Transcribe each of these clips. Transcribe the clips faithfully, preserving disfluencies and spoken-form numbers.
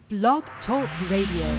Blog Talk Radio.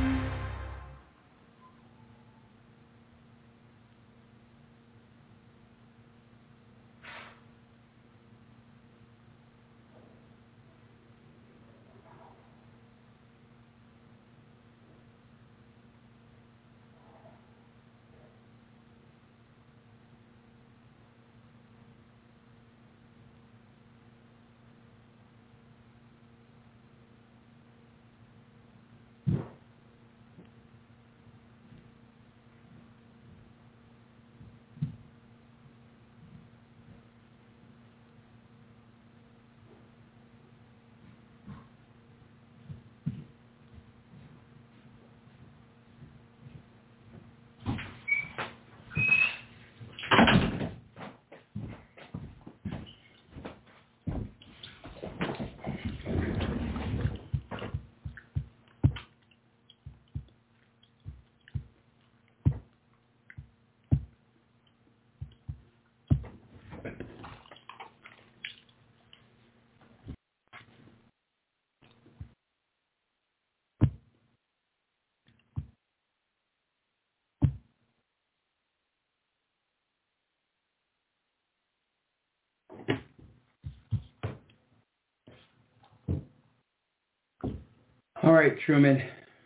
All right, Truman.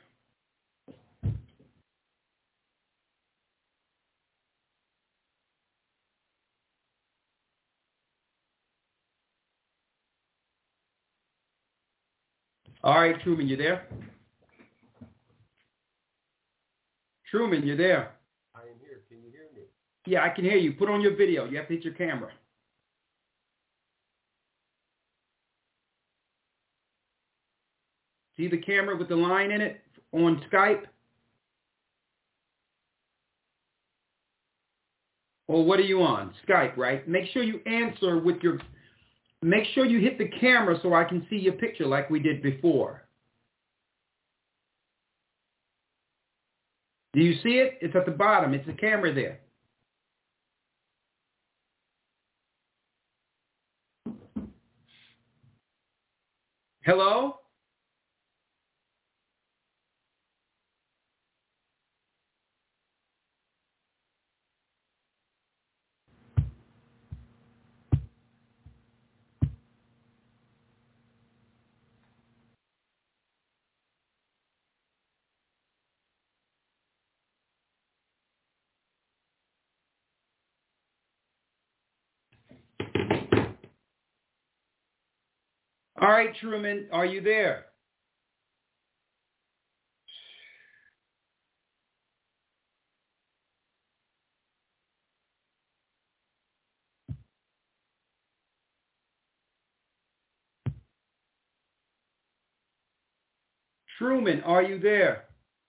All right, Truman, you there? Truman, you there? I am here. Can you hear me? Yeah, I can hear you. Put on your video. You have to hit your camera. See the camera with the line in it on Skype? Or what are you on? Skype, right? Make sure you answer with your, make sure you hit the camera so I can see your picture like we did before. Do you see it? It's at the bottom. It's the camera there. Hello? All right, Truman, are you there? Truman, are you there?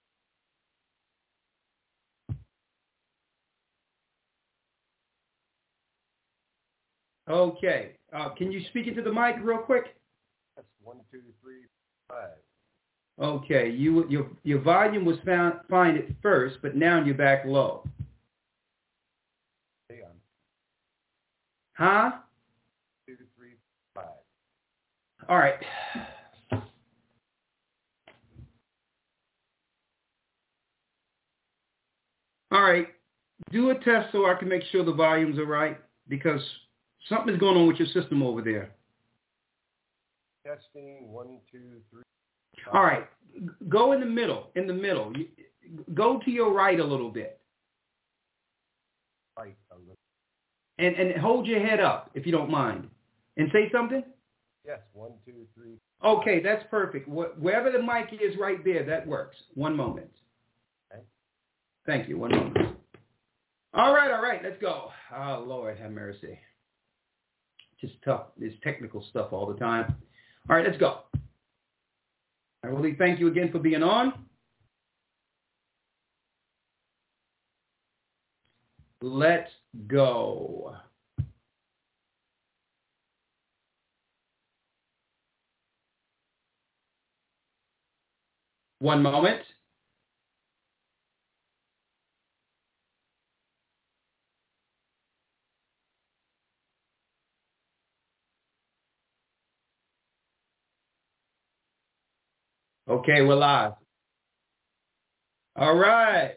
Okay. Uh, can you speak into the mic real quick? That's one, two, three, five. Okay. You your your volume was found fine at first, but now you're back low. Hang on. Huh? Two, three, five. All right. All right. Do a test so I can make sure the volumes are right, because something's going on with your system over there. Testing, one, two, three, five. All right. Go in the middle, in the middle. You, go to your right a little bit. Right a little. And, and hold your head up, if you don't mind. And say something? Yes, one, two, three. Okay, that's perfect. Wh- wherever the mic is right there, that works. One moment. Okay. Thank you. One moment. All right, all right, let's go. Oh, Lord, have mercy. Just tough. It's technical stuff all the time. All right, let's go. I really thank you again for being on. Let's go. One moment. Okay, we're live. All right.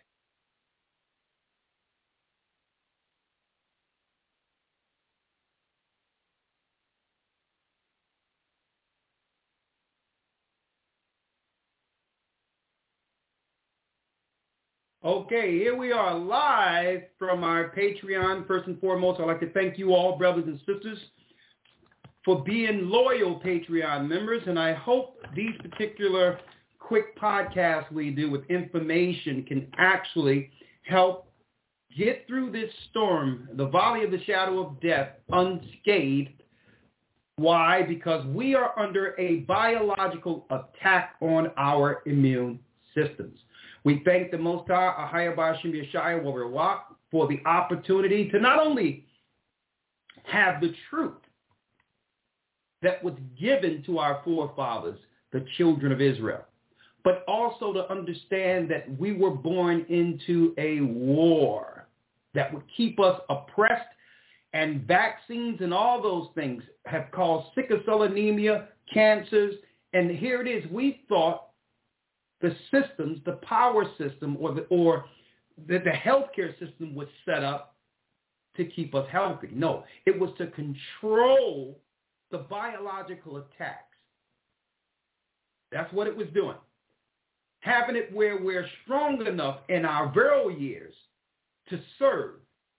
Okay, here we are live from our Patreon. First and foremost, I'd like to thank you all, brothers and sisters, for being loyal Patreon members. And I hope these particular quick podcasts we do with information can actually help get through this storm, the valley of the shadow of death, unscathed. Why? Because we are under a biological attack on our immune systems. We thank the Most High, Ahaya Bashim Yeshaya Warawak, for the opportunity to not only have the truth that was given to our forefathers, the children of Israel, but also to understand that we were born into a war that would keep us oppressed, and vaccines and all those things have caused sickle cell anemia, cancers, and here it is. We thought the systems, the power system, or the, or the, the healthcare system was set up to keep us healthy. No, it was to control the biological attacks. That's what it was doing. Having it where we're strong enough in our virile years to serve.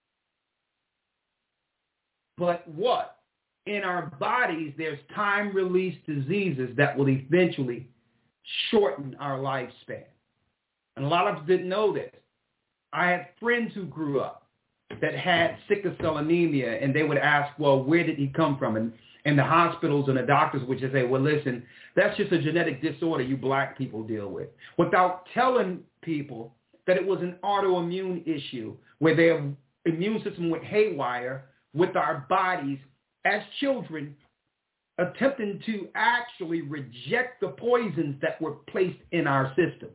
But what? In our bodies, there's time-released diseases that will eventually shorten our lifespan. And a lot of us didn't know this. I had friends who grew up that had sickle cell anemia, and they would ask, well, where did he come from? And, and the hospitals and the doctors would just say, well, listen, that's just a genetic disorder you black people deal with, without telling people that it was an autoimmune issue where their immune system went haywire with our bodies as children, attempting to actually reject the poisons that were placed in our systems.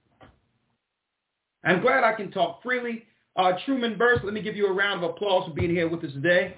I'm glad I can talk freely. Uh, Truman Burst, let me give you a round of applause for being here with us today.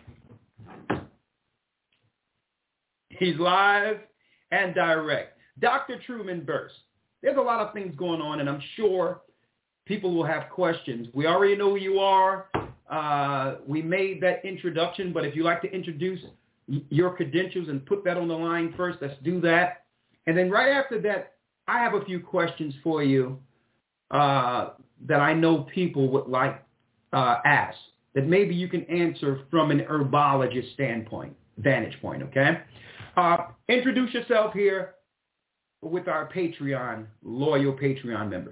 He's live and direct. Doctor Truman Burst. There's a lot of things going on, and I'm sure people will have questions. We already know who you are. Uh, we made that introduction, but if you'd like to introduce your credentials and put that on the line first, let's do that. And then right after that, I have a few questions for you uh, that I know people would like uh, ask, that maybe you can answer from an herbologist standpoint, vantage point, okay? Uh, introduce yourself here with our Patreon, loyal Patreon members.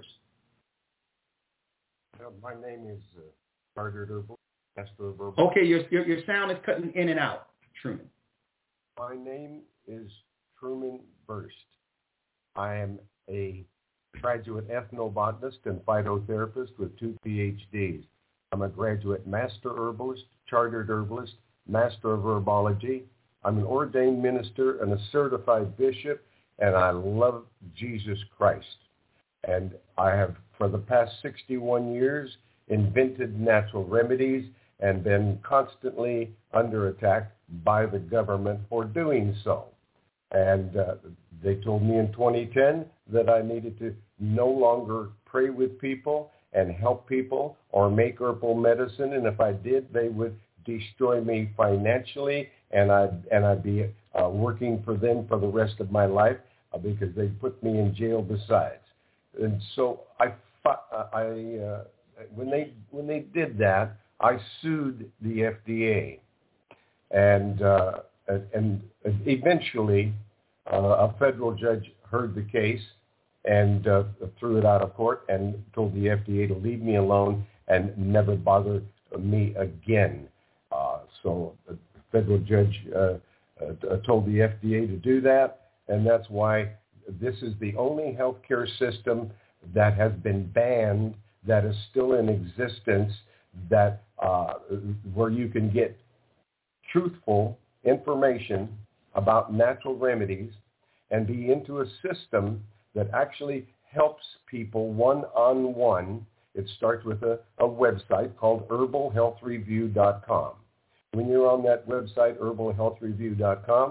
Uh, my name is uh, Chartered Herbalist, Master of Herbal. Okay, your, your your sound is cutting in and out, Truman. My name is Truman Burst. I am a graduate ethnobotanist and phytotherapist with two P H Ds. I'm a graduate master herbalist, chartered herbalist, master of herbology. I'm an ordained minister and a certified bishop, and I love Jesus Christ. And I have, for the past sixty-one years, invented natural remedies and been constantly under attack by the government for doing so. And uh, they told me in twenty ten that I needed to no longer pray with people and help people or make herbal medicine, and if I did, they would destroy me financially, and I'd, and I'd be uh, working for them for the rest of my life uh, because they put me in jail besides. And so I, I uh, when they when they did that, I sued the F D A, and uh, and eventually uh, a federal judge heard the case and uh, threw it out of court and told the F D A to leave me alone and never bother me again. Uh, so the federal judge uh, uh, told the F D A to do that, and that's why this is the only healthcare system that has been banned that is still in existence, that uh, where you can get truthful information about natural remedies and be into a system that actually helps people one-on-one. It starts with a, a website called herbal health review dot com. When you're on that website, herbal health review dot com,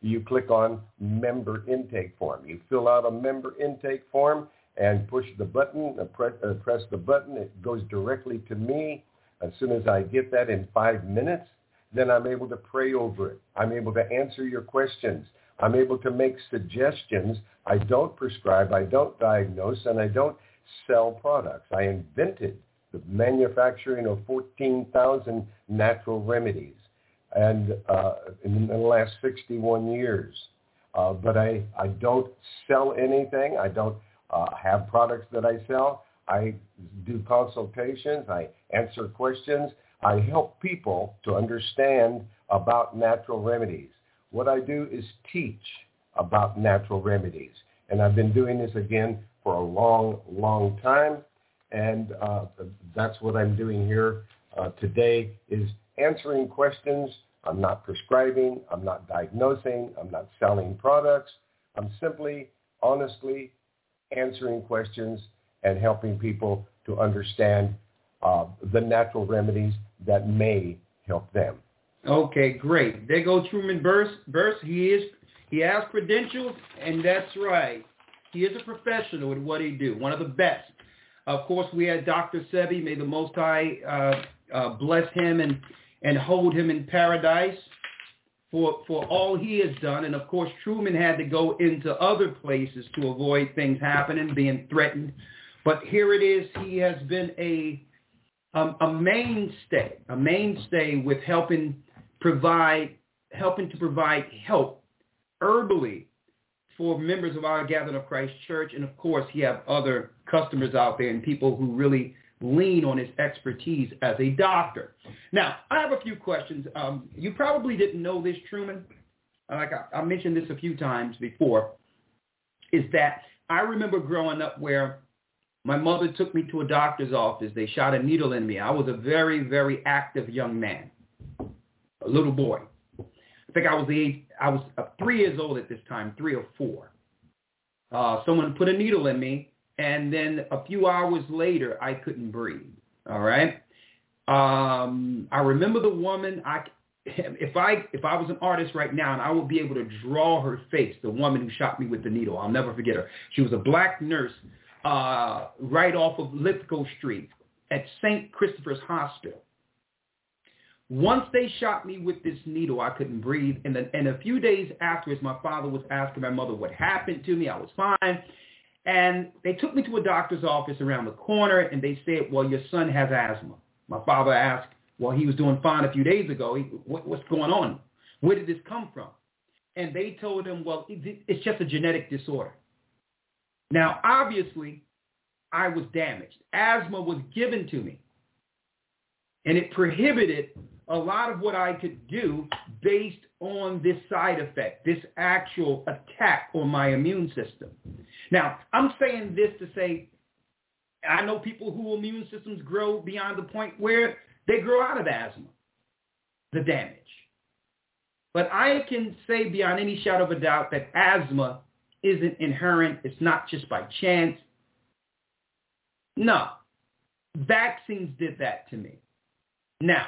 you click on member intake form. You fill out a member intake form and push the button, uh, press, uh, press the button. It goes directly to me. As soon as I get that in five minutes, then I'm able to pray over it. I'm able to answer your questions. I'm able to make suggestions. I don't prescribe, I don't diagnose, and I don't sell products. I invented the manufacturing of fourteen thousand natural remedies and uh, in the last sixty-one years. Uh, but I, I don't sell anything. I don't uh, have products that I sell. I do consultations. I answer questions. I help people to understand about natural remedies. What I do is teach about natural remedies. And I've been doing this again for a long, long time. And uh, that's what I'm doing here uh, today is answering questions. I'm not prescribing. I'm not diagnosing. I'm not selling products. I'm simply, honestly answering questions and helping people to understand uh, the natural remedies that may help them. Okay, great. There goes Truman Burst. Burst, he is, he has credentials, and that's right. He is a professional at what he do, one of the best. Of course, we had Doctor Sebi. May the Most High uh, uh, bless him and, and hold him in paradise for for all he has done. And, of course, Truman had to go into other places to avoid things happening, being threatened. But here it is. He has been a um, a mainstay, a mainstay with helping provide, helping to provide help herbally for members of our Gathering of Christ Church. And, of course, he have other customers out there and people who really lean on his expertise as a doctor. Now, I have a few questions. Um, you probably didn't know this, Truman. Like I, I mentioned this a few times before, is that I remember growing up where my mother took me to a doctor's office. They shot a needle in me. I was a very, very active young man, a little boy. I think I was the age, I was uh, three years old at this time, three or four. Uh, someone put a needle in me, and then a few hours later, I couldn't breathe. All right. Um, I remember the woman. I, if I if I was an artist right now, and I would be able to draw her face, the woman who shot me with the needle. I'll never forget her. She was a black nurse uh, right off of Lithgow Street at Saint Christopher's Hospital. Once they shot me with this needle, I couldn't breathe. And, then, and a few days afterwards, my father was asking my mother what happened to me. I was fine. And they took me to a doctor's office around the corner, and they said, well, your son has asthma. My father asked, well, he was doing fine a few days ago. He, what, what's going on? Where did this come from? And they told him, well, it, it's just a genetic disorder. Now, obviously, I was damaged. Asthma was given to me, and it prohibited a lot of what I could do based on this side effect, this actual attack on my immune system. Now, I'm saying this to say, I know people whose immune systems grow beyond the point where they grow out of asthma, the damage. But I can say beyond any shadow of a doubt that asthma isn't inherent. It's not just by chance. No, vaccines did that to me. Now,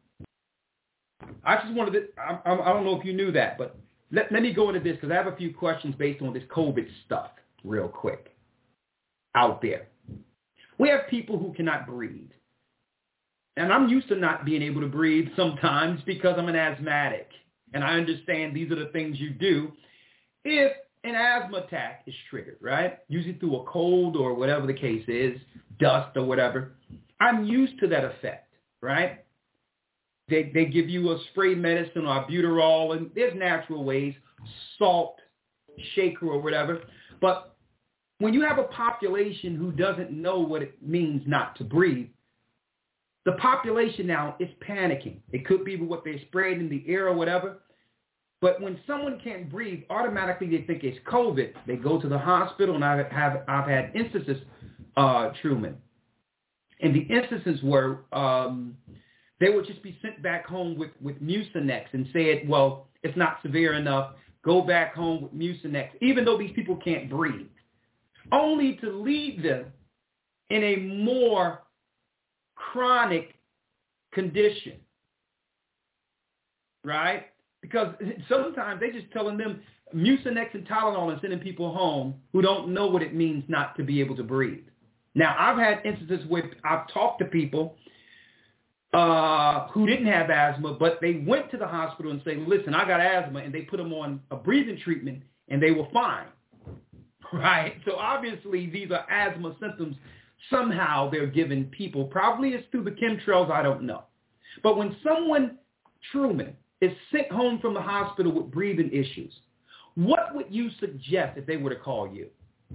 I just wanted to, I, I don't know if you knew that, but let, let me go into this because I have a few questions based on this COVID stuff real quick out there. We have people who cannot breathe. And I'm used to not being able to breathe sometimes because I'm an asthmatic. And I understand these are the things you do if an asthma attack is triggered, right? Usually through a cold or whatever the case is, dust or whatever. I'm used to that effect, right? They they give you a spray medicine or albuterol, and there's natural ways, salt, shaker or whatever. But when you have a population who doesn't know what it means not to breathe, the population now is panicking. It could be what they sprayed in the air or whatever. But when someone can't breathe, automatically they think it's COVID. They go to the hospital, and I have I've had instances, uh, Truman, and the instances were um, they would just be sent back home with, with Mucinex and said, well, it's not severe enough. Go back home with Mucinex, even though these people can't breathe, only to leave them in a more chronic condition, right? Because sometimes they just telling them Mucinex and Tylenol and sending people home who don't know what it means not to be able to breathe. Now, I've had instances where I've talked to people uh, who didn't have asthma, but they went to the hospital and say, listen, I got asthma, and they put them on a breathing treatment, and they were fine, right? So obviously these are asthma symptoms. Somehow they're giving people, probably it's through the chemtrails, I don't know. But when someone, Truman, is sent home from the hospital with breathing issues, what would you suggest if they were to call you?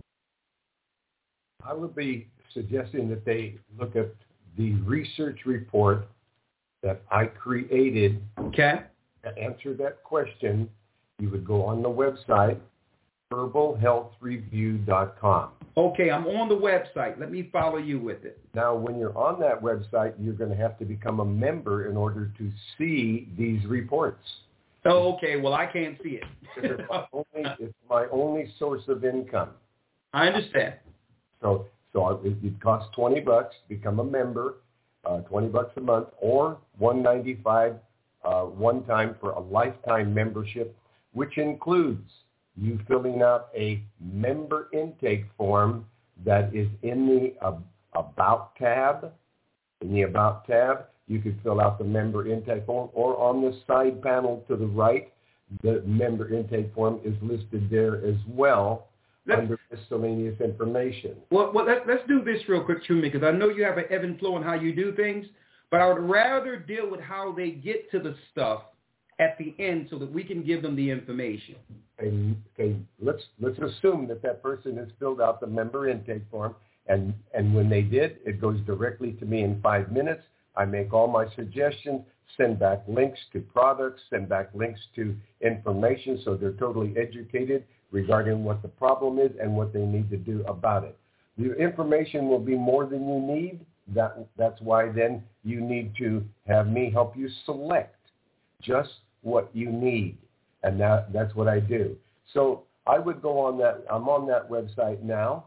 I would be suggesting that they look at the research report that I created. Okay. To answer that question, you would go on the website, herbal health review dot com. Okay, I'm on the website. Let me follow you with it. Now, when you're on that website, you're going to have to become a member in order to see these reports. Oh, okay. Well, I can't see it. it's, my only, it's my only source of income. I understand. So, so it, it costs twenty bucks to become a member, uh, twenty bucks a month, or one ninety-five uh, one time for a lifetime membership, which includes you filling out a member intake form that is in the uh, About tab. In the About tab, you could fill out the member intake form, or on the side panel to the right, the member intake form is listed there as well. Let's, under miscellaneous information. Well, well let, let's do this real quick, Truman, because I know you have an ebb and flow in how you do things, but I would rather deal with how they get to the stuff at the end so that we can give them the information. Okay, okay, let's let's assume that that person has filled out the member intake form, and, and when they did, it goes directly to me in five minutes. I make all my suggestions, send back links to products, send back links to information so they're totally educated regarding what the problem is and what they need to do about it. The information will be more than you need. That, that's why then you need to have me help you select just what you need. And that, that's what I do. So I would go on that. I'm on that website now,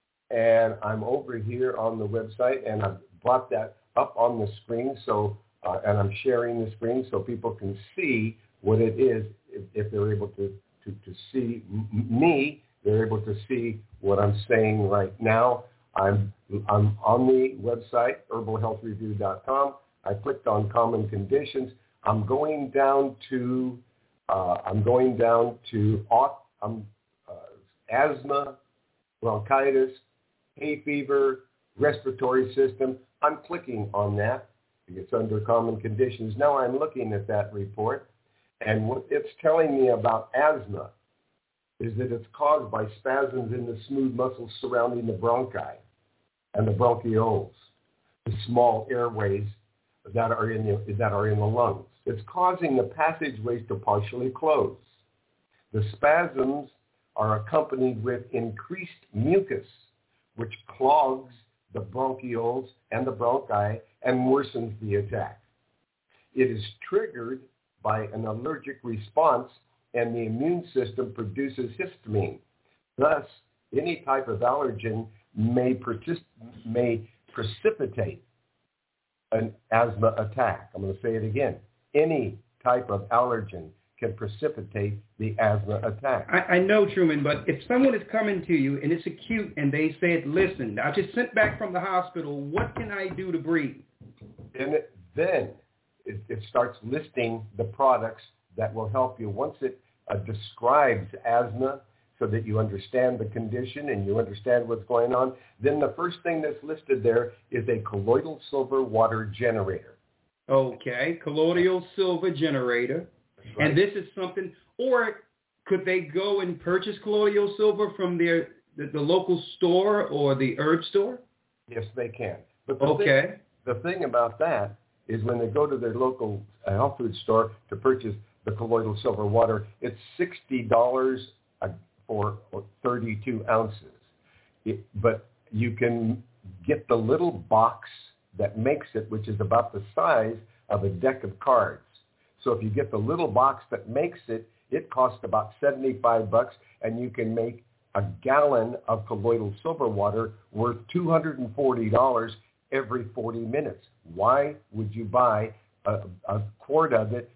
and I'm over here on the website, and I've brought that up on the screen. So, uh, and I'm sharing the screen so people can see what it is if, if they're able to To, to see me, they're able to see what I'm saying right now. I'm I'm on the website, herbal health review dot com. I clicked on common conditions. I'm going down to uh, I'm going down to um, uh, asthma, bronchitis, hay fever, respiratory system. I'm clicking on that. It's under common conditions. Now I'm looking at that report. And what it's telling me about asthma is that it's caused by spasms in the smooth muscles surrounding the bronchi and the bronchioles, the small airways that are in the, that are in the lungs. It's causing the passageways to partially close. The spasms are accompanied with increased mucus, which clogs the bronchioles and the bronchi and worsens the attack. It is triggered by an allergic response, and the immune system produces histamine. Thus, any type of allergen may, persist, may precipitate an asthma attack. I'm going to say it again. Any type of allergen can precipitate the asthma attack. I, I know, Truman, but if someone is coming to you and it's acute and they said, listen, I just sent back from the hospital, what can I do to breathe? And it, then It, it starts listing the products that will help you. Once it uh, describes asthma so that you understand the condition and you understand what's going on, then the first thing that's listed there is a colloidal silver water generator. Okay, colloidal silver generator. Right. And this is something, or could they go and purchase colloidal silver from their the, the local store or the herb store? Yes, they can. But the okay. Thing, the thing about that is when they go to their local uh, health food store to purchase the colloidal silver water, it's sixty dollars for thirty-two ounces. It, but you can get the little box that makes it, which is about the size of a deck of cards. So if you get the little box that makes it, it costs about seventy-five bucks, and you can make a gallon of colloidal silver water worth two hundred forty dollars every forty minutes. Why would you buy a, a quart of it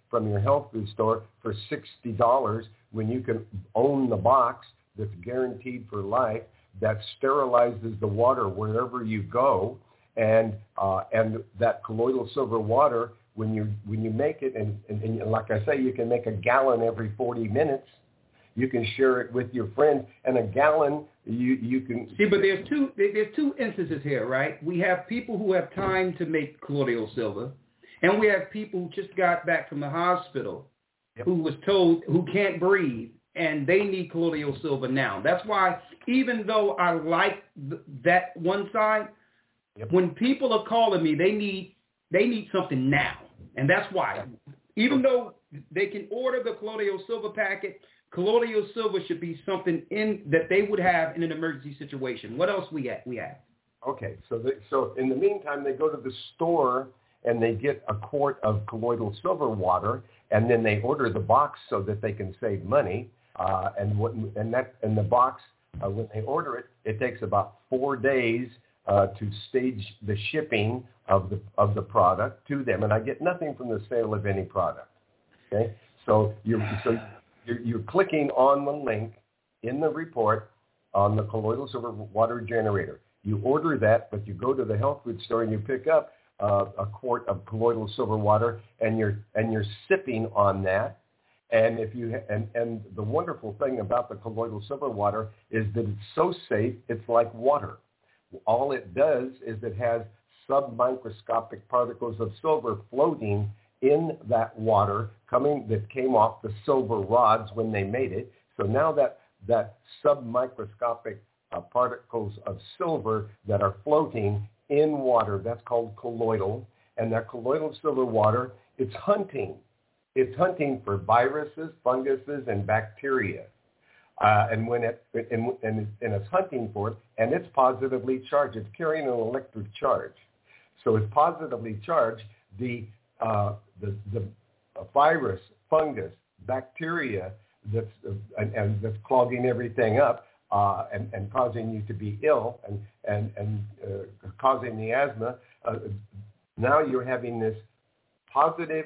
from your health food store for sixty dollars when you can own the box that's guaranteed for life, that sterilizes the water wherever you go, and uh, and that colloidal silver water, when you when you make it, and, and, and like I say, you can make a gallon every forty minutes. You can share it with your friends, and a gallon you you can see. But there's two there's two instances here, right? We have people who have time to make colloidal silver, and we have people who just got back from the hospital, yep. who was told who can't breathe, and they need colloidal silver now. That's why, even though I like th- that one side, yep. when people are calling me, they need they need something now, and that's why, even though they can order the colloidal silver packet, colloidal silver should be something in that they would have in an emergency situation. What else we have? We have. Okay, so the, so in the meantime, they go to the store and they get a quart of colloidal silver water, and then they order the box so that they can save money. Uh, and what and that and the box uh, when they order it, it takes about four days uh, to stage the shipping of the of the product to them, and I get nothing from the sale of any product. Okay, so you so. You're, you're clicking on the link in the report on the colloidal silver water generator. You order that, but you go to the health food store and you pick up uh, a quart of colloidal silver water, and you're and you're sipping on that. And if you and and the wonderful thing about the colloidal silver water is that it's so safe. It's like water. All it does is it has submicroscopic particles of silver floating in that water coming that came off the silver rods when they made it. So now that that submicroscopic uh, particles of silver that are floating in water, that's called colloidal. And that colloidal silver water, it's hunting. It's hunting for viruses, funguses, and bacteria. Uh, and when it and, and, and it's hunting for it, and it's positively charged. It's carrying an electric charge. So it's positively charged. The uh, the the virus, fungus, bacteria that's uh, and, and that's clogging everything up uh, and and causing you to be ill and and and uh, causing the asthma. Uh, now you're having this positive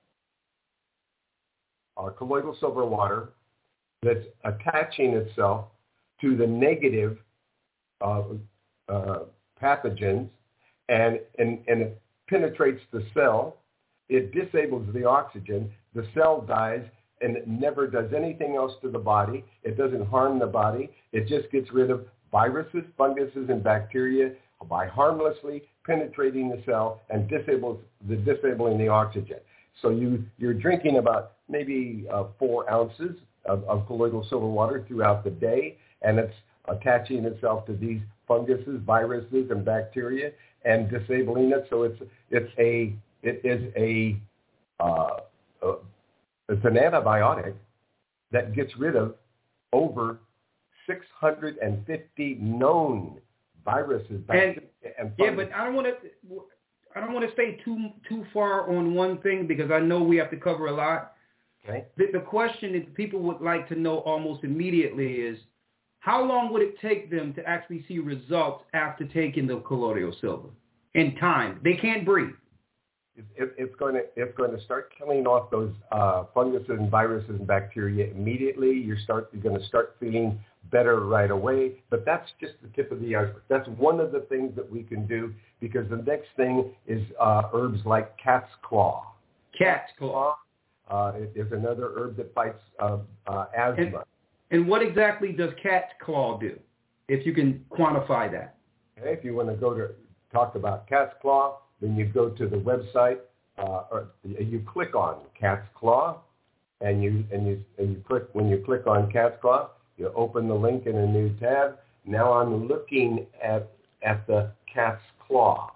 uh, colloidal silver water that's attaching itself to the negative uh, uh, pathogens, and, and and it penetrates the cell. It disables the oxygen. The cell dies, and it never does anything else to the body. It doesn't harm the body. It just gets rid of viruses, funguses, and bacteria by harmlessly penetrating the cell and disables the disabling the oxygen. So you you're drinking about maybe uh, four ounces of, of colloidal silver water throughout the day, and it's attaching itself to these funguses, viruses, and bacteria and disabling it. So it's it's a it is a uh, uh, it's an antibiotic that gets rid of over six hundred fifty known viruses, bacteria, and, and yeah, but I don't want to I don't want to stay too too far on one thing because I know we have to cover a lot. Okay. The, the question that people would like to know almost immediately is, how long would it take them to actually see results after taking the colloidal silver? In time, they can't breathe. It, it, it's going to it's going to start killing off those uh, funguses and viruses and bacteria immediately. You start you're going to start feeling better right away. But that's just the tip of the iceberg. That's one of the things that we can do, because the next thing is uh, herbs like cat's claw. Cat's claw. Uh, it is another herb that fights uh, uh, asthma. And, and what exactly does cat's claw do, if you can quantify that? Okay, if you want to go to talk about cat's claw, then you go to the website, uh, or you click on cat's claw, and you and you and you click when you click on cat's claw, you open the link in a new tab. Now I'm looking at at the cat's claw,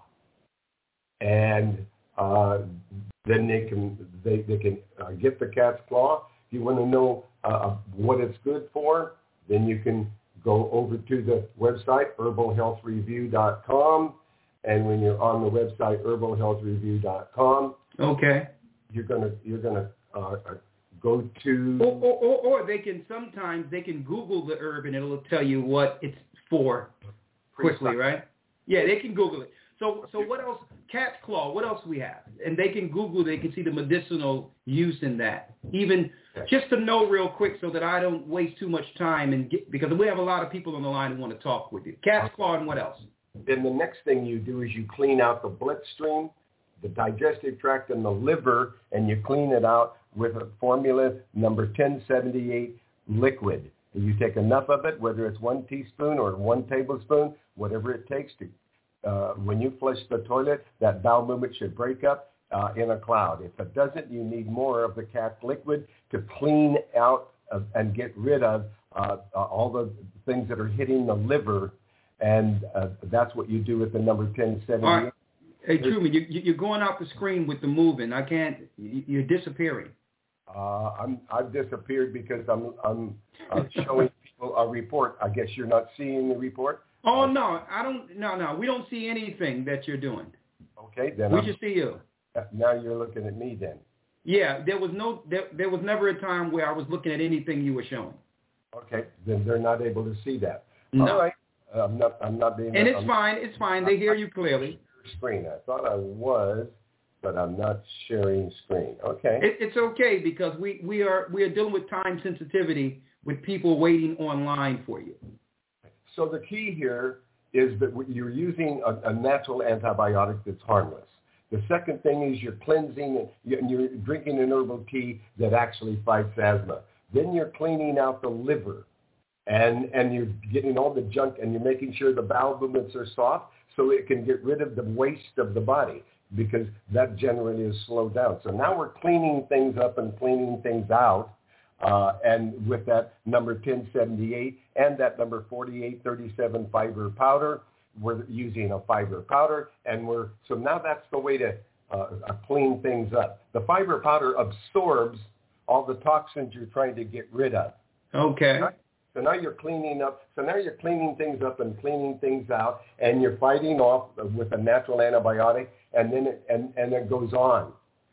and uh, then they can they they can uh, get the cat's claw. If you want to know uh, what it's good for, then you can go over to the website herbal health review dot com. And when you're on the website herbal health review dot com, okay, you're gonna you're gonna uh, go to or, or, or, or they can sometimes they can Google the herb and it'll tell you what it's for quickly, right? Yeah, they can Google it. So so what else? Cat's claw. What else we have? And they can Google. They can see the medicinal use in that. Even just to know real quick, so that I don't waste too much time and get, because we have a lot of people on the line who want to talk with you. Cat's claw and what else? Then the next thing you do is you clean out the bloodstream, the digestive tract, and the liver, and you clean it out with a formula number ten seventy-eight liquid. You take enough of it, whether it's one teaspoon or one tablespoon, whatever it takes to. Uh, when you flush the toilet, that bowel movement should break up uh, in a cloud. If it doesn't, you need more of the cat liquid to clean out of, and get rid of uh, uh, all the things that are hitting the liver, and uh, that's what you do with the number ten seventy-eight. All right. Hey, Truman, you, you're going off the screen with the moving. I can't. You're disappearing. Uh, I'm I've disappeared because I'm I'm uh, showing people a report. I guess you're not seeing the report. Oh no, I don't. No, no, we don't see anything that you're doing. Okay, then we I'm, just see you. Now you're looking at me then. Yeah, there was no. There, there was never a time where I was looking at anything you were showing. Okay, then they're not able to see that. No. All right, I'm not. I'm not being. And it's I'm, fine. It's fine. They hear you clearly. Screen. I thought I was, but I'm not sharing screen. Okay. It, it's okay because we, we are we are dealing with time sensitivity with people waiting online for you. So the key here is that you're using a, a natural antibiotic that's harmless. The second thing is you're cleansing and you're drinking an herbal tea that actually fights asthma. Then you're cleaning out the liver, and and you're getting all the junk, and you're making sure the bowel movements are soft so it can get rid of the waste of the body, because that generally is slowed down. So now we're cleaning things up and cleaning things out, uh, and with that number ten seventy-eight and that number forty-eight thirty-seven fiber powder, we're using a fiber powder, and we're so now that's the way to uh, clean things up. The fiber powder absorbs all the toxins you're trying to get rid of. Okay. Right? So now you're cleaning up. So now you're cleaning things up and cleaning things out, and you're fighting off with a natural antibiotic, and then it, and and it goes on.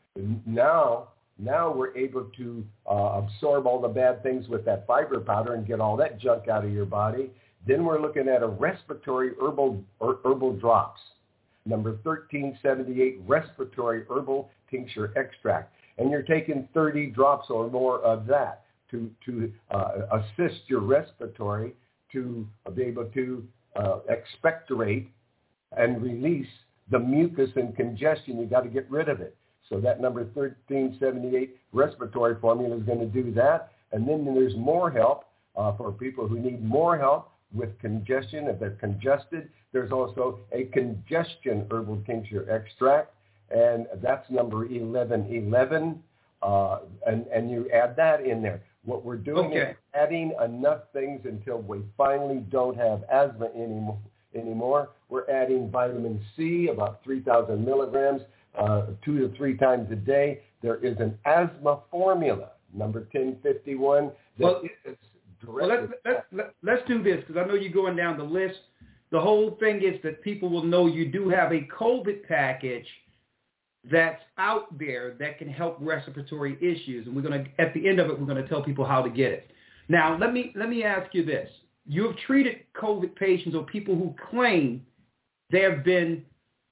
Now, now we're able to uh, absorb all the bad things with that fiber powder and get all that junk out of your body. Then we're looking at a respiratory herbal er, herbal drops, number thirteen seventy-eight respiratory herbal tincture extract, and you're taking thirty drops or more of that to to uh, assist your respiratory to be able to uh, expectorate and release the mucus and congestion. You got to get rid of it. So that number thirteen seventy-eight respiratory formula is going to do that. And then there's more help uh, for people who need more help with congestion. If they're congested, there's also a congestion herbal tincture extract, and that's number eleven eleven. Uh, and, and you add that in there. What we're doing okay. is adding enough things until we finally don't have asthma anymore. anymore. We're adding vitamin C, about three thousand milligrams, uh, two to three times a day. There is an asthma formula, number ten fifty-one. That well, is well let's, let's, let's, let's do this, because I know you're going down the list. The whole thing is that people will know you do have a COVID package that's out there that can help respiratory issues. And we're going to, at the end of it, we're going to tell people how to get it. Now, let me let me ask you this. You have treated COVID patients or people who claim they have been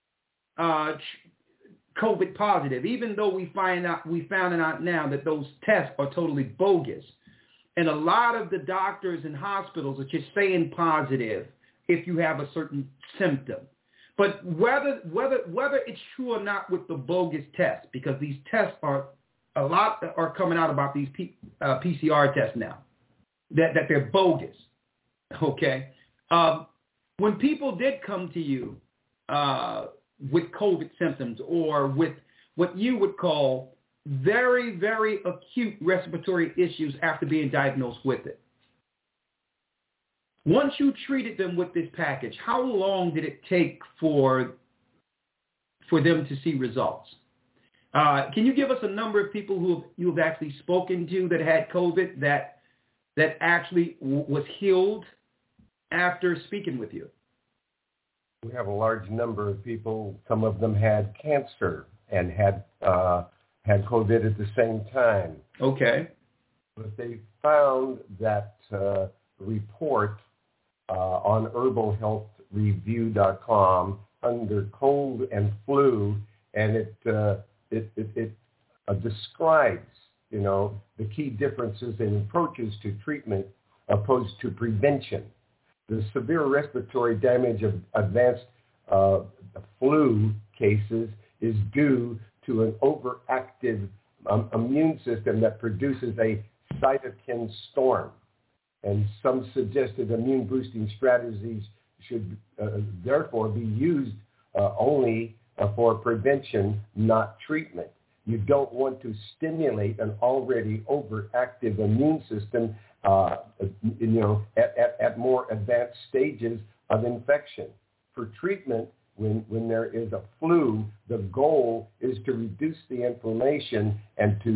uh, COVID positive, even though we find out we found out now that those tests are totally bogus. And a lot of the doctors and hospitals are just saying positive if you have a certain symptom. But whether whether whether it's true or not with the bogus tests, because these tests are a lot are coming out about these P, uh, P C R tests now, that, that they're bogus. Okay, um, when people did come to you uh, with COVID symptoms or with what you would call very very acute respiratory issues after being diagnosed with it, once you treated them with this package, how long did it take for for them to see results? Uh, can you give us a number of people who you've actually spoken to that had COVID that that actually w- was healed after speaking with you? We have a large number of people. Some of them had cancer and had uh, had COVID at the same time. Okay. But they found that uh, report Uh, on herbal health review dot com, under cold and flu, and it uh, it it, it uh, describes, you know, the key differences in approaches to treatment opposed to prevention. The severe respiratory damage of advanced uh, flu cases is due to an overactive um, immune system that produces a cytokine storm. And some suggested immune-boosting strategies should uh, therefore be used uh, only uh, for prevention, not treatment. You don't want to stimulate an already overactive immune system, uh, you know, at, at, at more advanced stages of infection. For treatment, when, when there is a flu, the goal is to reduce the inflammation and to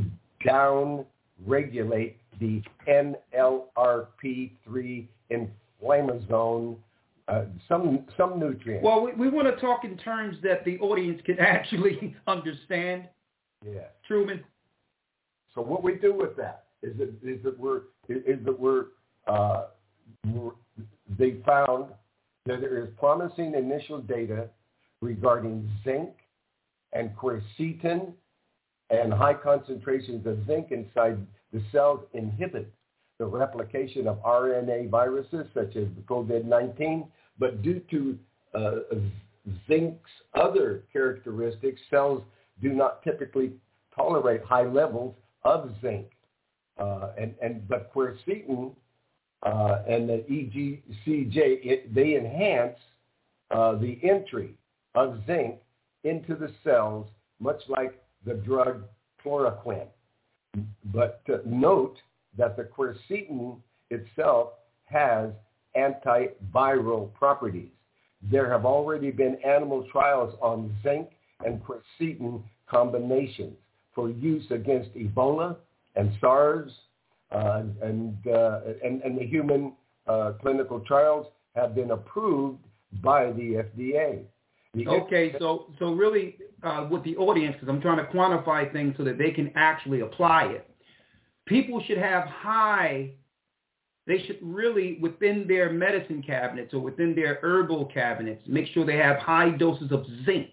down-regulate the N L R P three inflammasome, uh, some some nutrients. Well, we, we want to talk in terms that the audience can actually understand. Yeah. Truman. So what we do with that is that is that we're is that we're, uh, we're they found that there is promising initial data regarding zinc and quercetin, and high concentrations of zinc inside the cells inhibit the replication of R N A viruses such as the COVID nineteen, but due to uh, zinc's other characteristics, cells do not typically tolerate high levels of zinc. Uh, and, and but quercetin uh, and the E G C J, it, they enhance uh, the entry of zinc into the cells, much like the drug chloroquine. But uh, note that the quercetin itself has antiviral properties. There have already been animal trials on zinc and quercetin combinations for use against Ebola and SARS, uh, and, uh, and and the human uh, clinical trials have been approved by the F D A. The Okay, F- so so really uh, with the audience, because I'm trying to quantify things so that they can actually apply it. People should have high, they should really, within their medicine cabinets or within their herbal cabinets, make sure they have high doses of zinc.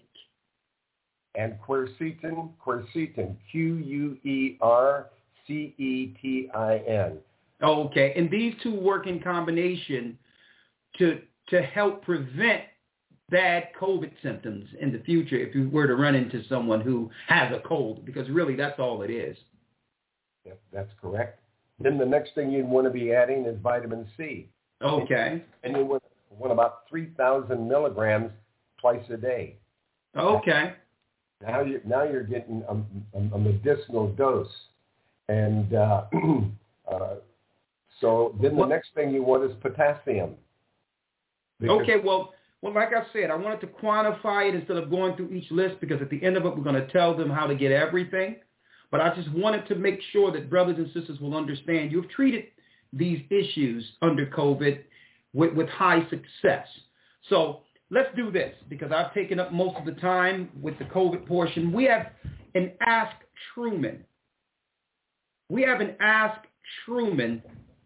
And quercetin, quercetin, Q U E R C E T I N. Okay, and these two work in combination to to help prevent bad COVID symptoms in the future if you were to run into someone who has a cold, because really that's all it is. Yep, that's correct. Then the next thing you'd want to be adding is vitamin C. Okay. And you want, want about three thousand milligrams twice a day. Okay. Now you're, now you're getting a, a, a medicinal dose. And uh, uh, so then the What? next thing you want is potassium. Because Okay, well, well, like I said, I wanted to quantify it instead of going through each list, because at the end of it, we're going to tell them how to get everything. But I just wanted to make sure that brothers and sisters will understand you've treated these issues under COVID with, with high success. So let's do this, because I've taken up most of the time with the COVID portion. We have an Ask Truman. We have an Ask Truman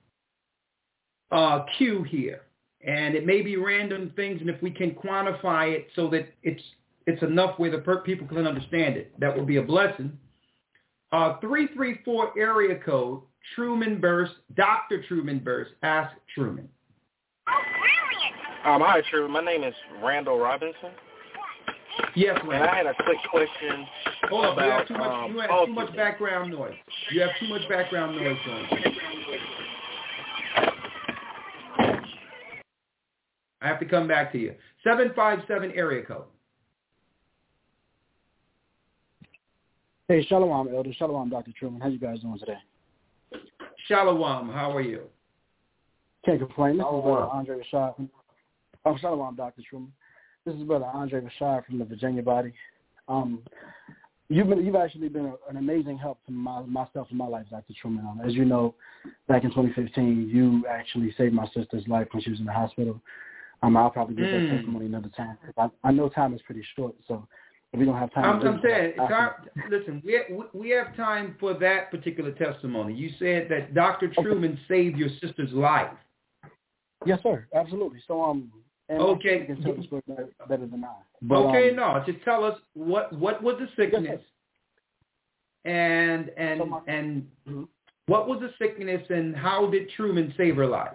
uh, queue here. And it may be random things, and if we can quantify it so that it's it's enough where the per- people can understand it, that would be a blessing. Uh, three three four area code, Truman Burst, Doctor Truman Burst, Ask Truman. Oh, brilliant. Um, hi, Truman. My name is Randall Robinson. Yes, And Randall. I had a quick question Hold on, about you have too much, um, you have too much background noise. You have too much background noise going on. I have to come back to you. seven five seven area code. Hey, Shalom, Elder. Shalom, Doctor Truman. How you guys doing today? Shalom, how are you? Can't complain. This Shalom. is Brother Andre Rashad. Oh, Shalom, Doctor Truman. This is Brother Andre Rashad from the Virginia body. Um, you've been, you've actually been a, an amazing help to my, myself and my life, Doctor Truman. Um, as you know, back in twenty fifteen, you actually saved my sister's life when she was in the hospital. Um, I'll probably give Mm. that testimony another time. I, I know time is pretty short, so if we don't have time, I'm, to I'm saying, I- time, listen, we have, we have time for that particular testimony. You said that Doctor Truman saved your sister's life. Yes, sir. Absolutely. So, um, And okay. You can tell the story better, better than I. But, okay, um, no, just tell us what what was the sickness, and and so my, and mm-hmm. what was the sickness, and how did Truman save her life?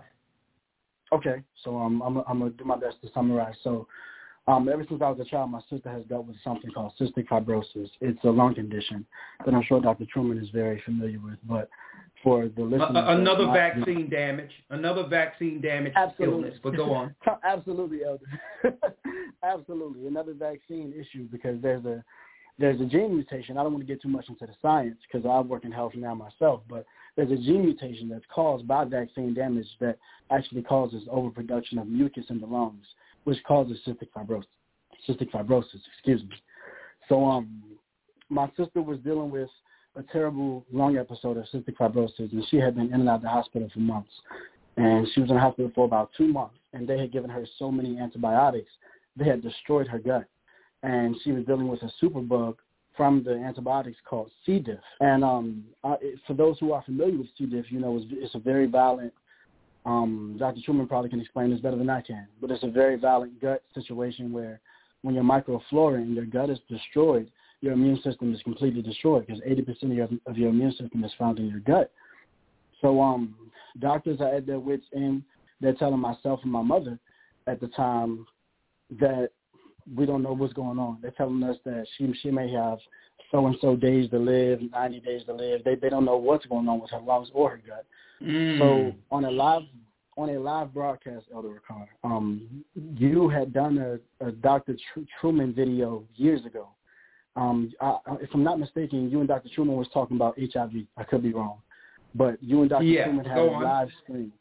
Okay, so um, I'm I'm gonna do my best to summarize. So, um, ever since I was a child, my sister has dealt with something called cystic fibrosis. It's a lung condition that I'm sure Doctor Truman is very familiar with, but for the listeners, uh, another not, vaccine you know, damage, another vaccine damage absolutely. illness. But go on. Absolutely, Elder. Absolutely, another vaccine issue because there's a there's a gene mutation. I don't want to get too much into the science because I work in health now myself, but there's a gene mutation that's caused by vaccine damage that actually causes overproduction of mucus in the lungs, which causes cystic fibrosis. Cystic fibrosis, excuse me. So, um, my sister was dealing with a terrible lung episode of cystic fibrosis, and she had been in and out of the hospital for months. And she was in the hospital for about two months, and they had given her so many antibiotics, they had destroyed her gut. And she was dealing with a superbug from the antibiotics called C. diff. And um, I, for those who are familiar with C. diff, you know it's, it's a very violent, um, Doctor Truman probably can explain this better than I can, but it's a very violent gut situation where when your microflora in your gut is destroyed, your immune system is completely destroyed because eighty percent of your, of your immune system is found in your gut. So um, doctors are at their wits' end. They're telling myself and my mother at the time that we don't know what's going on. They're telling us that she she may have so-and-so days to live, ninety days to live. They they don't know what's going on with her lungs or her gut. Mm. So on a live on a live broadcast, Elder Ricard, um, you had done a, a Doctor Tr- Truman video years ago. Um, I, if I'm not mistaken, you and Doctor Truman was talking about H I V. I could be wrong, but you and Doctor Yeah, Truman had a live stream,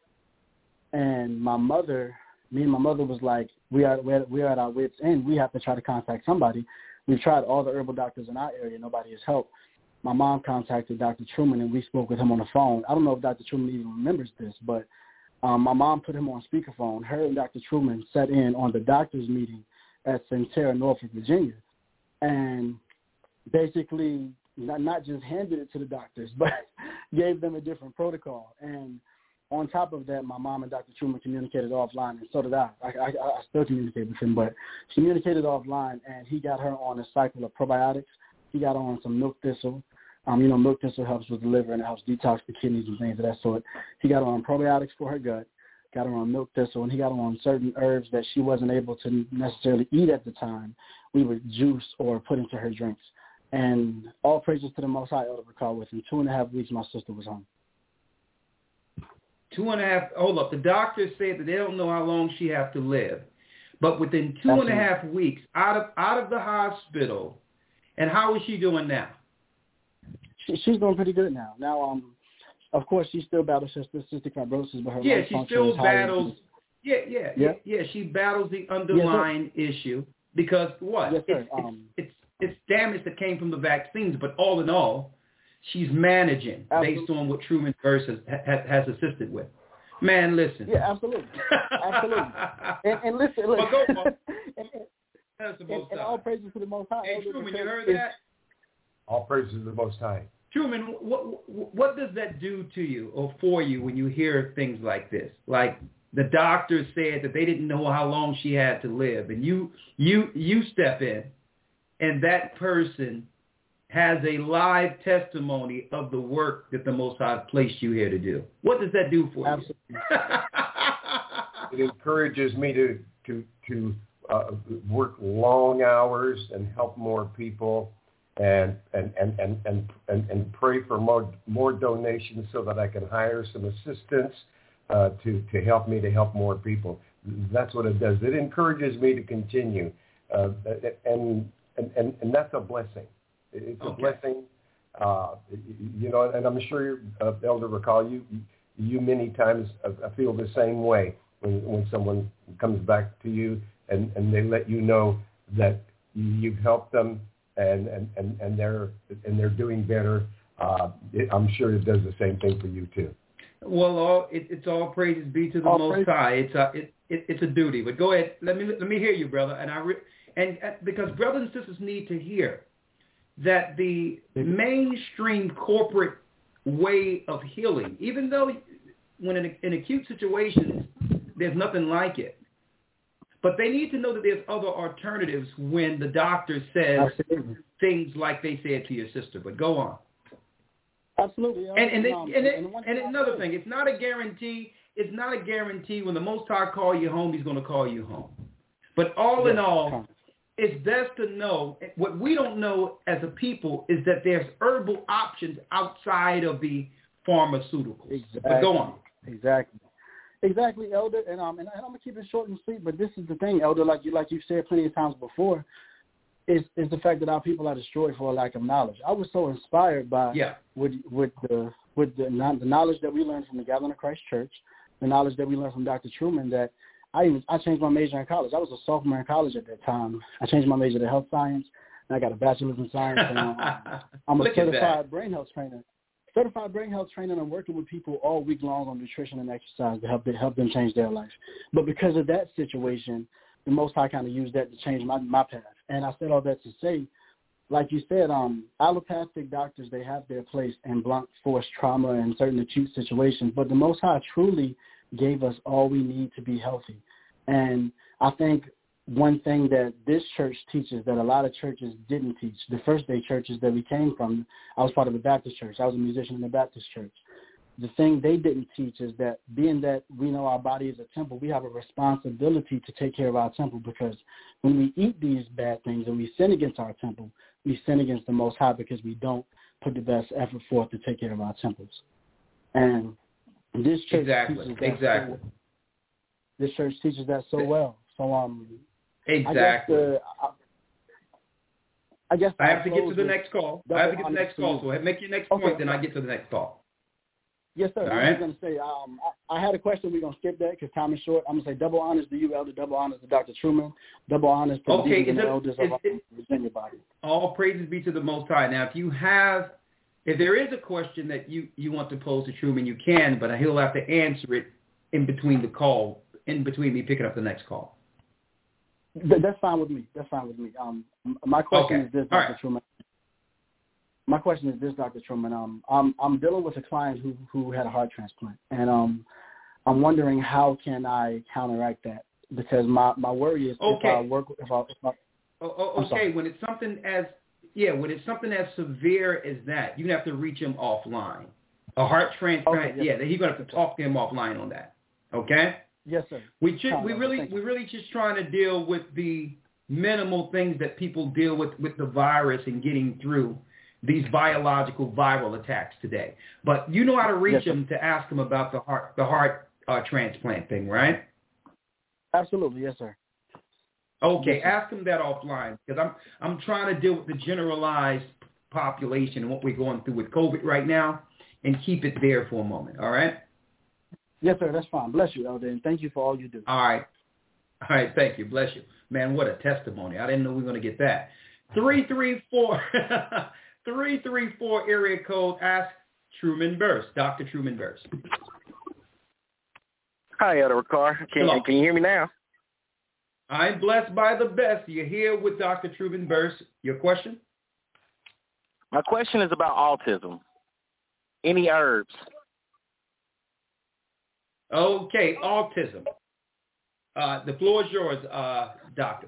and my mother. Me and my mother was like, we are we're, we're at our wits' end. We have to try to contact somebody. We've tried all the herbal doctors in our area. Nobody has helped. My mom contacted Doctor Truman, and we spoke with him on the phone. I don't know if Doctor Truman even remembers this, but um, my mom put him on speakerphone. Her and Doctor Truman sat in on the doctors' meeting at Centera, Norfolk, Virginia, and basically not, not just handed it to the doctors, but gave them a different protocol. And on top of that, my mom and Doctor Truman communicated offline, and so did I. I, I, I still communicate with him, but communicated offline, and he got her on a cycle of probiotics. He got her on some milk thistle. Um, you know, milk thistle helps with the liver and it helps detox the kidneys and things of that sort. He got her on probiotics for her gut, got her on milk thistle, and he got her on certain herbs that she wasn't able to necessarily eat at the time. We would juice or put into her drinks. And all praises to the Most High, Elder Ricard. Within two and a half weeks, my sister was home. Two and a half, hold up, the doctors said that they don't know how long she has to live. But within two Absolutely. and a half weeks, out of out of the hospital, and how is she doing now? She, she's doing pretty good now. Now, um, of course, she still battles cystic fibrosis, but her Yeah, lung she function still is higher. battles, yeah, yeah, yeah, yeah, she battles the underlying yes, issue because what? Yes, sir. It's, um, it's, it's, it's damage that came from the vaccines, but all in all, she's managing absolutely. based on what Truman Burst has, has, has assisted with. Man, listen. Yeah, absolutely. Absolutely. And, and listen, listen. Well, go on. and, and, That's the Most and, and High. all praises to the Most High. Hey, Truman, you heard it's, that? All praises to the Most High. Truman, what, what does that do to you or for you when you hear things like this? Like the doctors said that they didn't know how long she had to live, and you you you step in, and that person has a live testimony of the work that the Most High placed you here to do. What does that do for Absolutely. you? It encourages me to to to uh, work long hours and help more people, and and and and and, and, and pray for more more donations so that I can hire some assistants uh, to to help me to help more people. That's what it does. It encourages me to continue, uh, and, and and and that's a blessing. It's a okay. blessing, uh, you know, and I'm sure, uh, Elder Ricard, you you many times uh, feel the same way when when someone comes back to you and, and they let you know that you've helped them and, and, and, and they're and they're doing better. Uh, it, I'm sure it does the same thing for you too. Well, all it, it's all praises be to the all Most High. It's a it, it, it's a duty. But go ahead, let me let me hear you, brother. And I re- and uh, because brothers and sisters need to hear that the mainstream corporate way of healing, even though when in, in acute situations there's nothing like it, But they need to know that there's other alternatives when the doctor says Absolutely. Things like they said to your sister. But go on. Absolutely. And and, it, and, it, and, and another thing, it's not a guarantee. It's not a guarantee when the Most High call you home, he's going to call you home. But all yes. in all, it's best to know, what we don't know as a people is that there's herbal options outside of the pharmaceuticals. Exactly. But go on. Exactly. Exactly, Elder. And um, and, and I'm gonna keep it short and sweet. But this is the thing, Elder. Like you, like you've said plenty of times before, is is the fact that our people are destroyed for a lack of knowledge. I was so inspired by yeah. with with the with the, the knowledge that we learned from the Gathering of Christ Church, the knowledge that we learned from Doctor Truman, that I even I changed my major in college. I was a sophomore in college at that time. I changed my major to health science, and I got a bachelor's in science. And um, I'm a certified brain health trainer. Certified brain health trainer. I'm working with people all week long on nutrition and exercise to help them, help them change their life. But because of that situation, the Most High kind of used that to change my my path. And I said all that to say, like you said, um, allopathic doctors, they have their place in blunt force trauma and certain acute situations. But the Most High truly gave us all we need to be healthy. And I think one thing that this church teaches that a lot of churches didn't teach, the first day churches that we came from, I was part of a Baptist church. I was a musician in the Baptist church. The thing they didn't teach is that being that we know our body is a temple, we have a responsibility to take care of our temple, because when we eat these bad things and we sin against our temple, we sin against the Most High because we don't put the best effort forth to take care of our temples. And this church exactly. teaches that exactly. so, this church teaches that so well. So um, exactly. I guess, the, I, I, guess I have to get to the next call. I have to get to the next call. So make your next okay. point, then I get to the next call. Yes, sir. All I right. was going to say, um, I, I had a question. We're going to skip that because time is short. I'm going to say double honors to you, Elder. Double honors to Doctor Truman. Double honors to okay, the and elders it, of it, the Virginia body. All praises be to the Most High. Now, if you have, if there is a question that you, you want to pose to Truman, you can, but he'll have to answer it in between the call, in between me picking up the next call. That's fine with me. That's fine with me. Um, my question okay. is this, All Doctor right. Truman. My question is this, Doctor Truman. Um, I'm I'm dealing with a client who who had a heart transplant, and um, I'm wondering how can I counteract that, because my, my worry is okay. if I work if I, if I oh, okay, when it's something as yeah, when it's something as severe as that, you have to reach him offline. A heart transplant, okay, yes. yeah, you're gonna have to talk to him offline on that. Okay. Yes, sir. We should, we really we really just trying to deal with the minimal things that people deal with with the virus and getting through these biological viral attacks today. But you know how to reach yes, them to ask them about the heart the heart uh, transplant thing, right? Absolutely, yes, sir. Okay, yes, sir. Ask them that offline, because I'm I'm trying to deal with the generalized population and what we're going through with COVID right now, and keep it there for a moment. All right. Yes, sir. That's fine. Bless you, Elder, and thank you for all you do. All right. All right. Thank you. Bless you. Man, what a testimony. I didn't know we were going to get that. three three four three three four area code. Ask Truman Burst. Doctor Truman Burst. Hi, Elder Ricard. Can, Hello. can you hear me now? I'm blessed by the best. You're here with Doctor Truman Burst. Your question? My question is about autism. Any herbs? Okay, autism. Uh, the floor is yours, uh, Doctor.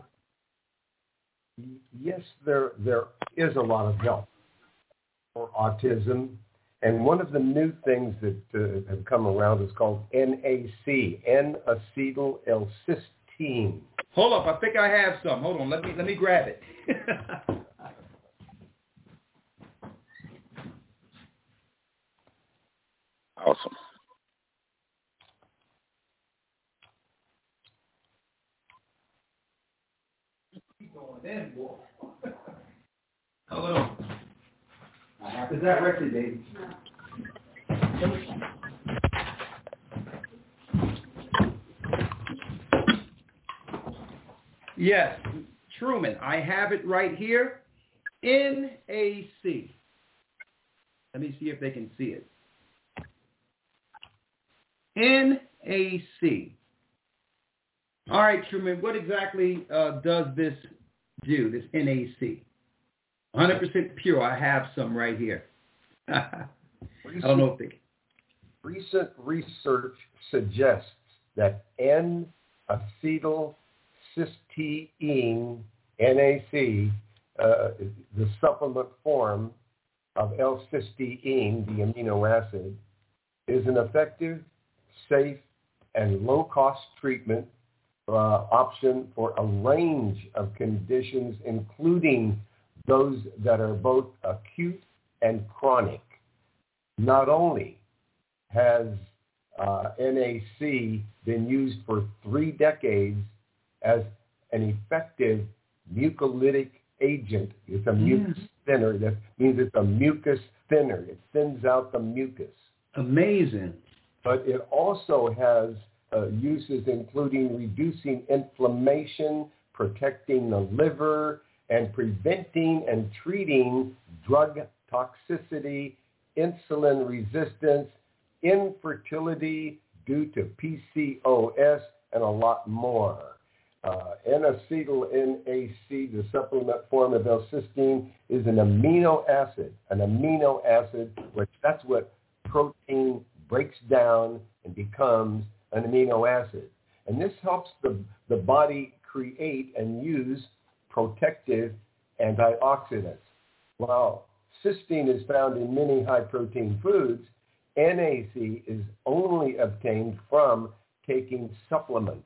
Yes, there there is a lot of help for autism, and one of the new things that uh, have come around is called N A C, N-acetyl-L-cysteine. Hold up, I think I have some. Hold on, let me let me grab it. Awesome. Then, boy. Hold on. Is that record, Dave? Yes, Truman, I have it right here. N A C. Let me see if they can see it. N A C. All right, Truman, what exactly uh, does this do, this N A C? one hundred percent pure. I have some right here. I don't know if they... Recent research suggests that N-acetyl L-cysteine, N A C, uh, the supplement form of L-cysteine, the amino acid, is an effective, safe, and low-cost treatment uh, option for a range of conditions, including those that are both acute and chronic. Not only has uh, N A C been used for three decades as an effective mucolytic agent. It's a mucus mm. thinner. That means it's a mucus thinner. It thins out the mucus. Amazing. But it also has uh, uses including reducing inflammation, protecting the liver, and preventing and treating drug toxicity, insulin resistance, infertility due to P C O S, and a lot more. Uh, N-acetyl N A C, the supplement form of L-cysteine, is an amino acid, an amino acid, which that's what protein breaks down and becomes an amino acid. And this helps the, the body create and use protective antioxidants. While cysteine is found in many high-protein foods, N A C is only obtained from taking supplements.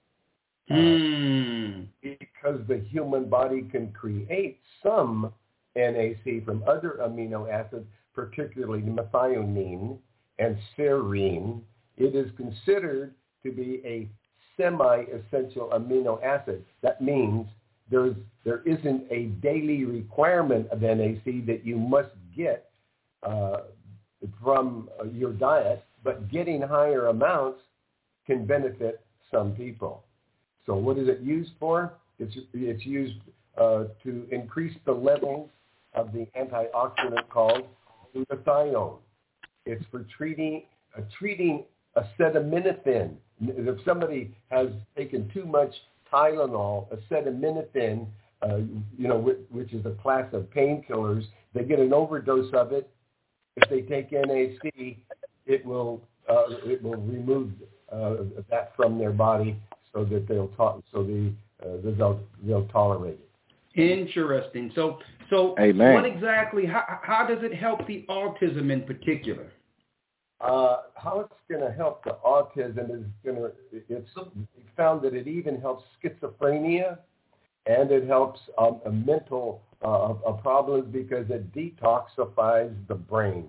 Mm. Uh, because the human body can create some N A C from other amino acids, particularly methionine and serine, it is considered to be a semi-essential amino acid. That means there's, there isn't a daily requirement of N A C that you must get uh, from your diet, but getting higher amounts can benefit some people. So what is it used for? It's, it's used uh, to increase the levels of the antioxidant called glutathione. It's for treating, uh, treating acetaminophen. If somebody has taken too much Tylenol, acetaminophen, uh, you know, which, which is a class of painkillers, they get an overdose of it. If they take N A C, it will uh, it will remove uh, that from their body, so that they'll to- so the uh, they'll they'll tolerate it. Interesting. So so Amen. What exactly? How how does it help the autism in particular? Uh, how it's going to help the autism is going to it's found that it even helps schizophrenia, and it helps um, a mental uh, a problems because it detoxifies the brain.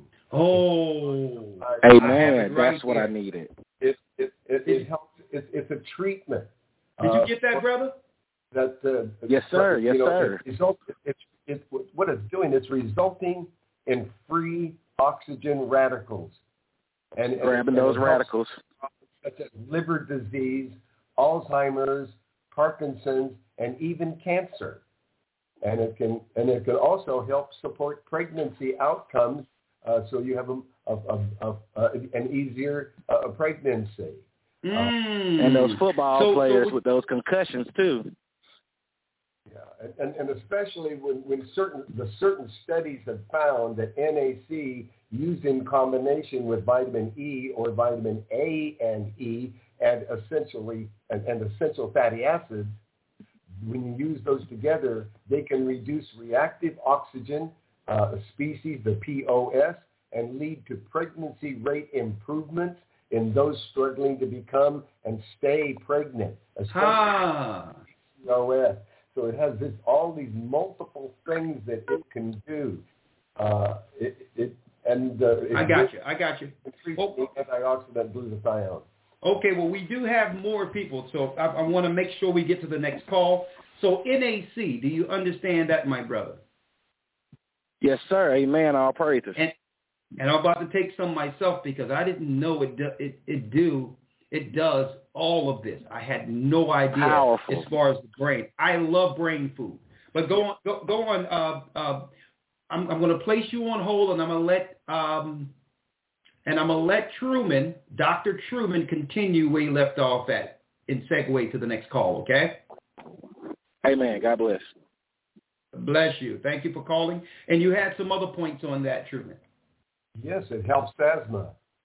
Oh, amen. Right That's what here. I needed. It it it, it helps. It, it's a treatment. Did you uh, get that, brother? That uh, Yes, sir. Yes, you know, sir. It result, it's it, what it's doing. It's resulting in free oxygen radicals, and Grabbing and those it radicals. such as liver disease, Alzheimer's, Parkinson's, and even cancer. And it can and it can also help support pregnancy outcomes, uh, so you have a, a, a, a, a, an easier uh, pregnancy. Mm. And those football so, players so we, with those concussions too. Yeah, and, and especially when, when certain the certain studies have found that N A C used in combination with vitamin E or vitamin A and E and essentially and, and essential fatty acids, when you use those together, they can reduce reactive oxygen uh, species, the P O S, and lead to pregnancy rate improvements in those struggling to become and stay pregnant, especially ah. P C O S. So it has this, all these multiple things that it can do. Uh, it, it, and uh, it I got you. I got you. Increasing oh. antioxidant glutathione. Okay, well, we do have more people, so I, I want to make sure we get to the next call. So N A C, do you understand that, my brother? Yes, sir. Amen. All praises. And, and I'm about to take some myself because I didn't know it do, it it do it does all of this. I had no idea. Powerful. As far as the brain. I love brain food. But go on, go, go on. Uh, uh, I'm, I'm going to place you on hold, and I'm going to let um, and I'm going to let Truman, Doctor Truman, continue where he left off at and segue to the next call. Okay. Amen. God bless. Bless you. Thank you for calling. And you had some other points on that, Truman. Yes, it helps asthma.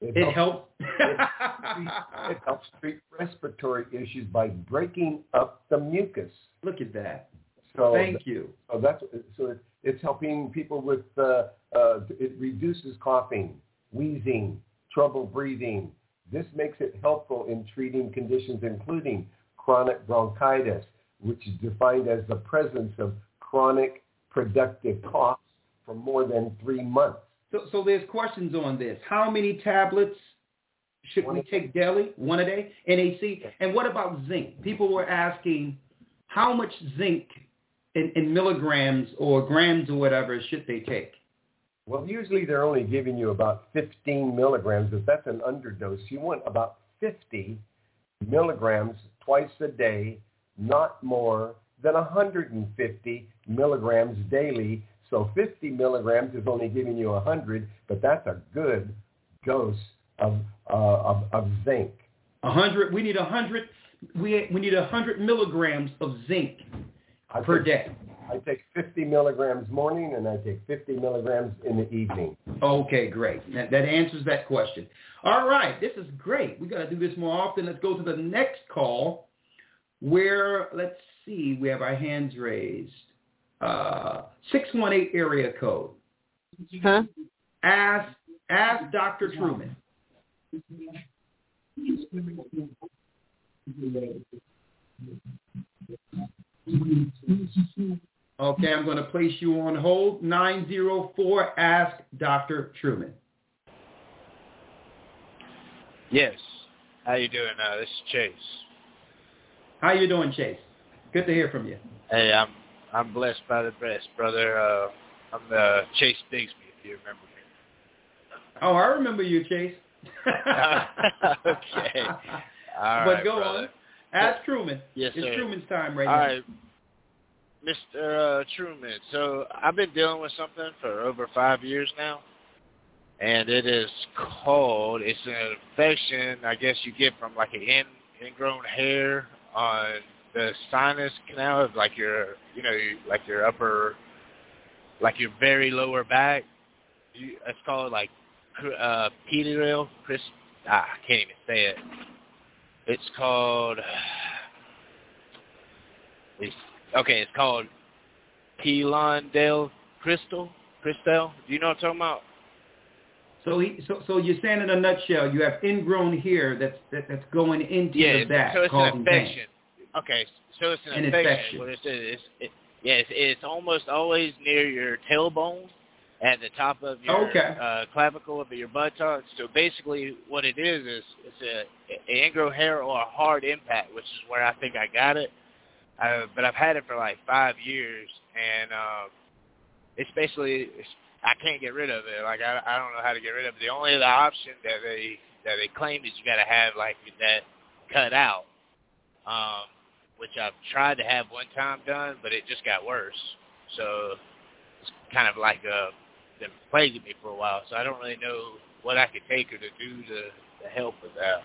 It, It helps. helps. it, it helps treat respiratory issues by breaking up the mucus. Look at that. So Thank you. So that's so it, it's helping people with. Uh, uh, it reduces coughing, wheezing, trouble breathing. This makes it helpful in treating conditions including chronic bronchitis, which is defined as the presence of chronic productive coughs for more than three months. So, so there's questions on this. How many tablets should One we a take daily? One a day? N A C? And what about zinc? People were asking how much zinc in, in milligrams or grams or whatever should they take? Well, usually they're only giving you about fifteen milligrams. If that's an underdose, you want about fifty milligrams twice a day, not more than one hundred fifty milligrams daily. So fifty milligrams is only giving you one hundred, but that's a good dose of uh, of, of zinc. one hundred. We need one hundred. We we need one hundred milligrams of zinc I per take, day. I take fifty milligrams morning, and I take fifty milligrams in the evening. Okay, great. That, that answers that question. All right, this is great. We got to do this more often. Let's go to the next call, where let's see, we have our hands raised. Uh, six one eight area code. Huh? Ask, ask Doctor Truman. Okay, I'm going to place you on hold. nine zero four, ask Doctor Truman. Yes. How you doing? Uh, this is Chase. How you doing, Chase? Good to hear from you. Hey, I'm I'm blessed by the best, brother. Uh, I'm uh, Chase Bigsby, if you remember me. Oh, I remember you, Chase. Okay. All but right, go brother. on. Ask Truman. Yes, it's sir. Truman's time right All now. right, Mister Uh, Truman. So I've been dealing with something for over five years now, and it is called, it's an infection I guess you get from like an in, ingrown hair on the sinus canal of like your, you know, like your upper, like your very lower back. You, it's called like uh, pedicel, Chris, ah, I can't even say it. It's called, it's, okay, it's called Pelondale Crystal, Cristal. Do you know what I'm talking about? So, he, so, so you're saying in a nutshell, you have ingrown hair that's that, that's going into Yeah, the back, so it's causing an infection. pain. Okay, so it's an, An infection. infection. What it is, it's, it, yeah, it's, it's almost always near your tailbone, at the top of your okay. uh, clavicle of your buttocks. So basically, what it is is it's a, an ingrown hair or a hard impact, which is where I think I got it. Uh, but I've had it for like five years, and um, it's basically it's, I can't get rid of it. Like I, I don't know how to get rid of it. The only other option that they that they claim is you got to have like that cut out. Um, which I've tried to have one time done, but it just got worse. So it's kind of like uh, been plaguing me for a while. So I don't really know what I could take or to do to, to help with that.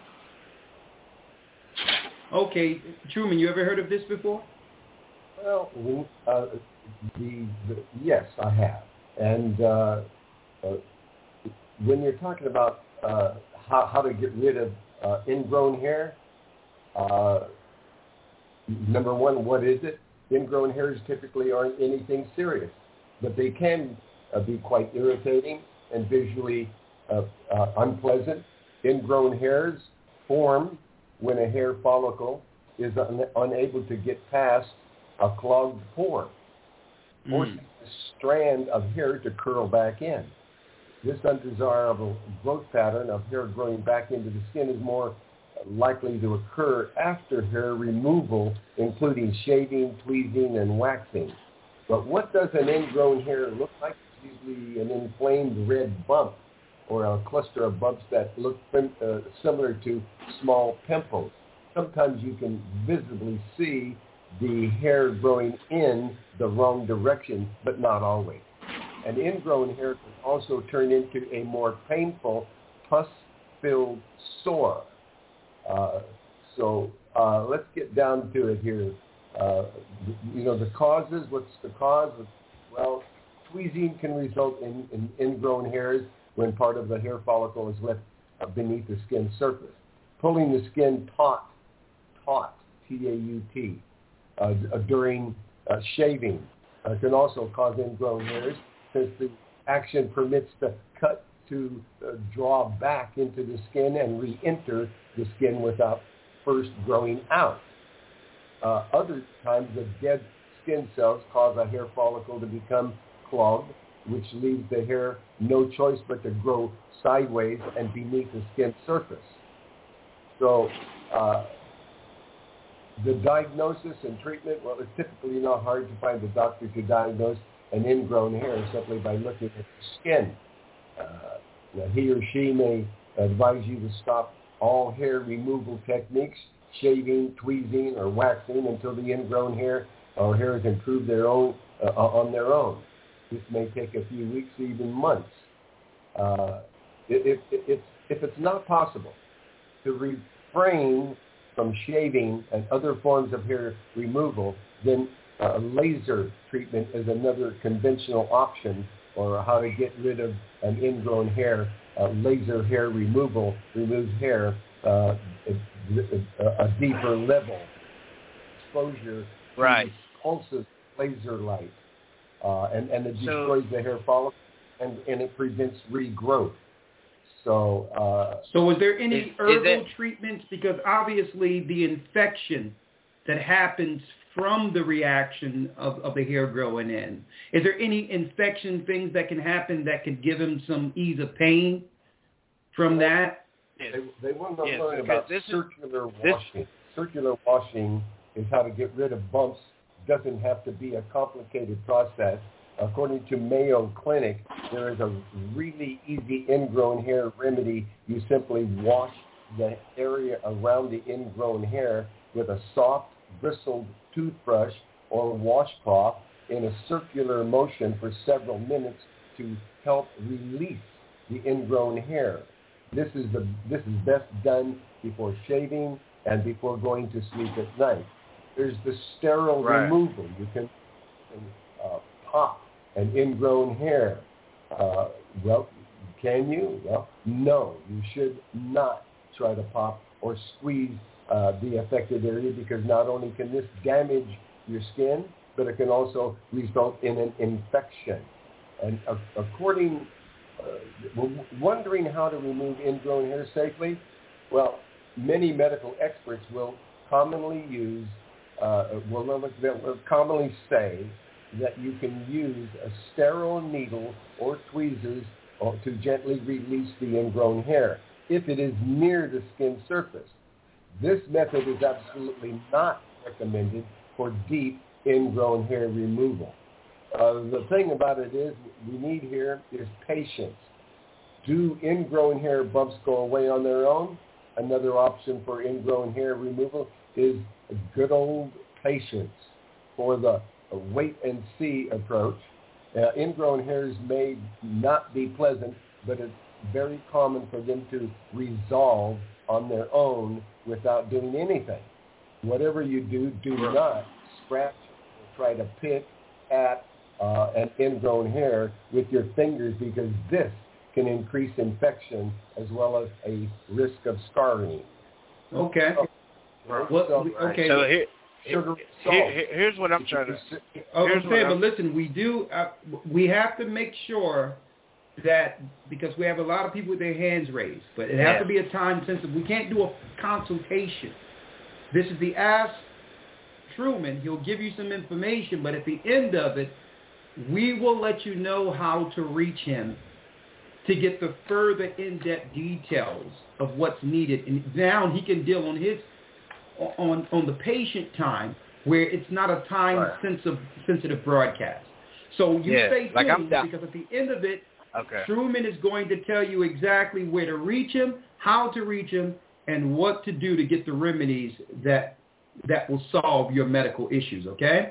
Okay, Truman, you ever heard of this before? Well, uh, the, the yes, I have. And uh, uh, when you're talking about uh, how, how to get rid of uh, ingrown hair, uh, number one, what is it? Ingrown hairs typically aren't anything serious, but they can uh, be quite irritating and visually uh, uh, unpleasant. Ingrown hairs form when a hair follicle is un- unable to get past a clogged pore, forcing mm. a strand of hair to curl back in. This undesirable growth pattern of hair growing back into the skin is more likely to occur after hair removal, including shaving, tweezing, and waxing. But what does an ingrown hair look like? It's usually an inflamed red bump or a cluster of bumps that look uh, similar to small pimples. Sometimes you can visibly see the hair growing in the wrong direction, but not always. An ingrown hair can also turn into a more painful, pus-filled sore. Uh, so uh, let's get down to it here. Uh, you know, the causes, what's the cause? Well, tweezing can result in, in ingrown hairs when part of the hair follicle is left uh, beneath the skin surface. Pulling the skin taut, taut, T A U T, uh, during uh, shaving uh, can also cause ingrown hairs, since the action permits the cut to uh, draw back into the skin and re-enter the skin without first growing out. Uh, other times, the dead skin cells cause a hair follicle to become clogged, which leaves the hair no choice but to grow sideways and beneath the skin surface. So uh, the diagnosis and treatment, well, it's typically not hard to find a doctor to diagnose an ingrown hair simply by looking at the skin. Uh, now he or she may advise you to stop all hair removal techniques, shaving, tweezing, or waxing until the ingrown hair or hairs improve their own uh, on their own. This may take a few weeks, even months. Uh, if, if, if, if it's not possible to refrain from shaving and other forms of hair removal, then uh, laser treatment is another conventional option, or how to get rid of an ingrown hair. Uh, laser hair removal removes hair uh, a, a deeper level exposure right. to pulses laser light, uh, and, and it destroys so, the hair follicle, and, and it prevents regrowth. So, uh, so is there any is, herbal is it, treatments? Because obviously the infection that happens from the reaction of, of the hair growing in, is there any infection things that can happen that could give him some ease of pain from that? They, they want to yes, learn about this circular is, washing. This, circular washing is how to get rid of bumps. Doesn't have to be a complicated process. According to Mayo Clinic, there is a really easy ingrown hair remedy. You simply wash the area around the ingrown hair with a soft, bristled toothbrush or washcloth in a circular motion for several minutes to help release the ingrown hair. This is the this is best done before shaving and before going to sleep at night. There's the sterile right. removal. You can uh, pop an ingrown hair. Uh, well, can you? Well, no. You should not try to pop or squeeze uh, the affected area, because not only can this damage your skin, but it can also result in an infection. And uh, according, uh, we're wondering how to remove ingrown hair safely. Well, many medical experts will commonly use, uh, will, will commonly say that you can use a sterile needle or tweezers to gently release the ingrown hair if it is near the skin surface. This method is absolutely not recommended for deep ingrown hair removal. Uh, the thing about it is, we need here is patience. Do ingrown hair bumps go away on their own? Another option for ingrown hair removal is good old patience, for the wait and see approach. Uh, ingrown hairs may not be pleasant, but it's very common for them to resolve on their own without doing anything. Whatever you do, do not scratch or try to pick at uh, an ingrown hair with your fingers, because this can increase infection as well as a risk of scarring. Okay. So, well, so, okay. So here, Sugar, here, here, here's what I'm trying to. Oh, here's I'm saying, what I'm, but listen, we do. Uh, we have to make sure that, because we have a lot of people with their hands raised, but it has yeah. to be a time sensitive. We can't do a consultation. This is the Ask Truman. He'll give you some information, but at the end of it, we will let you know how to reach him to get the further in-depth details of what's needed. And now he can deal on his on on the patient time, where it's not a time right. sensitive sensitive broadcast. So you yeah, stay tuned, like I'm because at the end of it, okay. Truman is going to tell you exactly where to reach him, how to reach him, and what to do to get the remedies that that will solve your medical issues. Okay?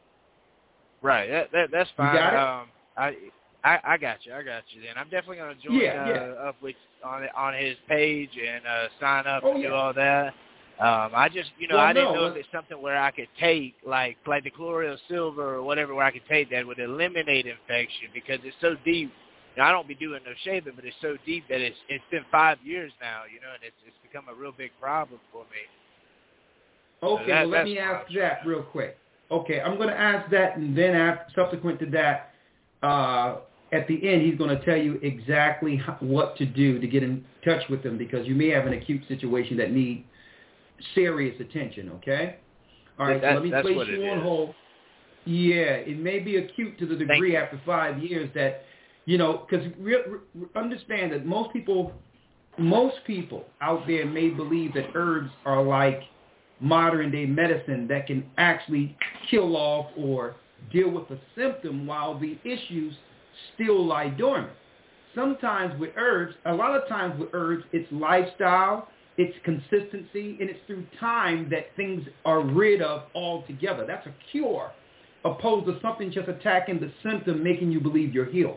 Right. That, that that's fine. You got it? Um, I. I, I got you. I got you. Then I'm definitely going to join yeah, uh, yeah. up with on on his page and uh, sign up oh, and yeah. do all that. Um, I just, you know, well, I didn't no, know well, if it's something where I could take, like, like the colloidal silver or whatever, where I could take that would eliminate infection, because it's so deep you know, I don't be doing no shaving, but it's so deep that it's it's been five years now, you know, and it's it's become a real big problem for me. Okay, so that, well, let me ask that real quick. Okay, I'm going to ask that, and then after, subsequent to that, uh, at the end, he's going to tell you exactly how, what to do to get in touch with him, because you may have an acute situation that needs serious attention, okay? All right, that, so let me place you on hold. Yeah, it may be acute to the degree after five years that, you know, because re- re- understand that most people, most people out there may believe that herbs are like modern-day medicine that can actually kill off or deal with a symptom while the issues still lie dormant. Sometimes with herbs, a lot of times with herbs, it's lifestyle, it's consistency, and it's through time that things are rid of altogether. That's a cure, opposed to something just attacking the symptom, making you believe you're healed.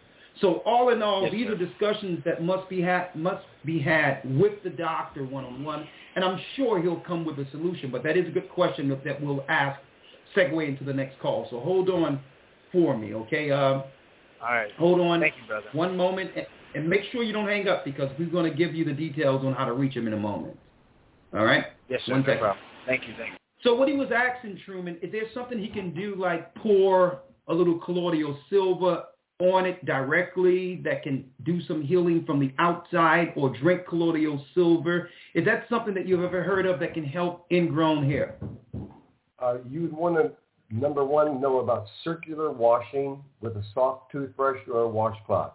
So all in all, yes, these sir. are discussions that must be had must be had with the doctor one-on-one, and I'm sure he'll come with a solution. But that is a good question that, that we'll ask, segue into the next call. So hold on for me, okay? Uh, all right. Hold on. Thank you, brother. One moment, and, and make sure you don't hang up, because we're going to give you the details on how to reach him in a moment. All right? Yes, sir. One no second. problem. Thank you. Thank you. So what he was asking, Truman, is there something he can do, like pour a little colloidal silver on it directly that can do some healing from the outside, or drink colloidal silver? Is that something that you've ever heard of that can help ingrown hair? Uh, you would want to, number one, know about circular washing with a soft toothbrush or a washcloth.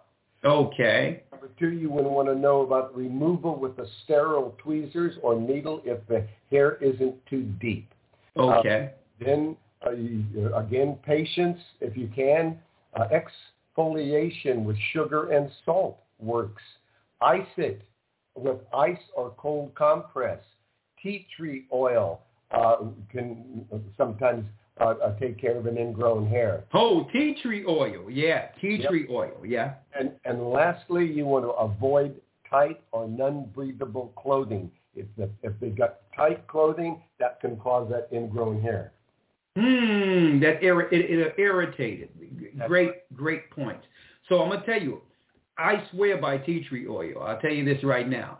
Okay. Number two, you would want to know about removal with a sterile tweezers or needle if the hair isn't too deep. Okay. Uh, then, uh, you, again, patience, if you can. Uh, exfoliation with sugar and salt works. Ice it with ice or cold compress. Tea tree oil uh, can sometimes uh, uh, take care of an ingrown hair. Oh, tea tree oil, yeah, tea yep. tree oil, yeah. And and lastly, you want to avoid tight or non-breathable clothing. If the, if they got tight clothing, that can cause that ingrown hair. Hmm, that ir- it, it irritated. That's great, right. great point. So I'm gonna tell you, I swear by tea tree oil. I'll tell you this right now.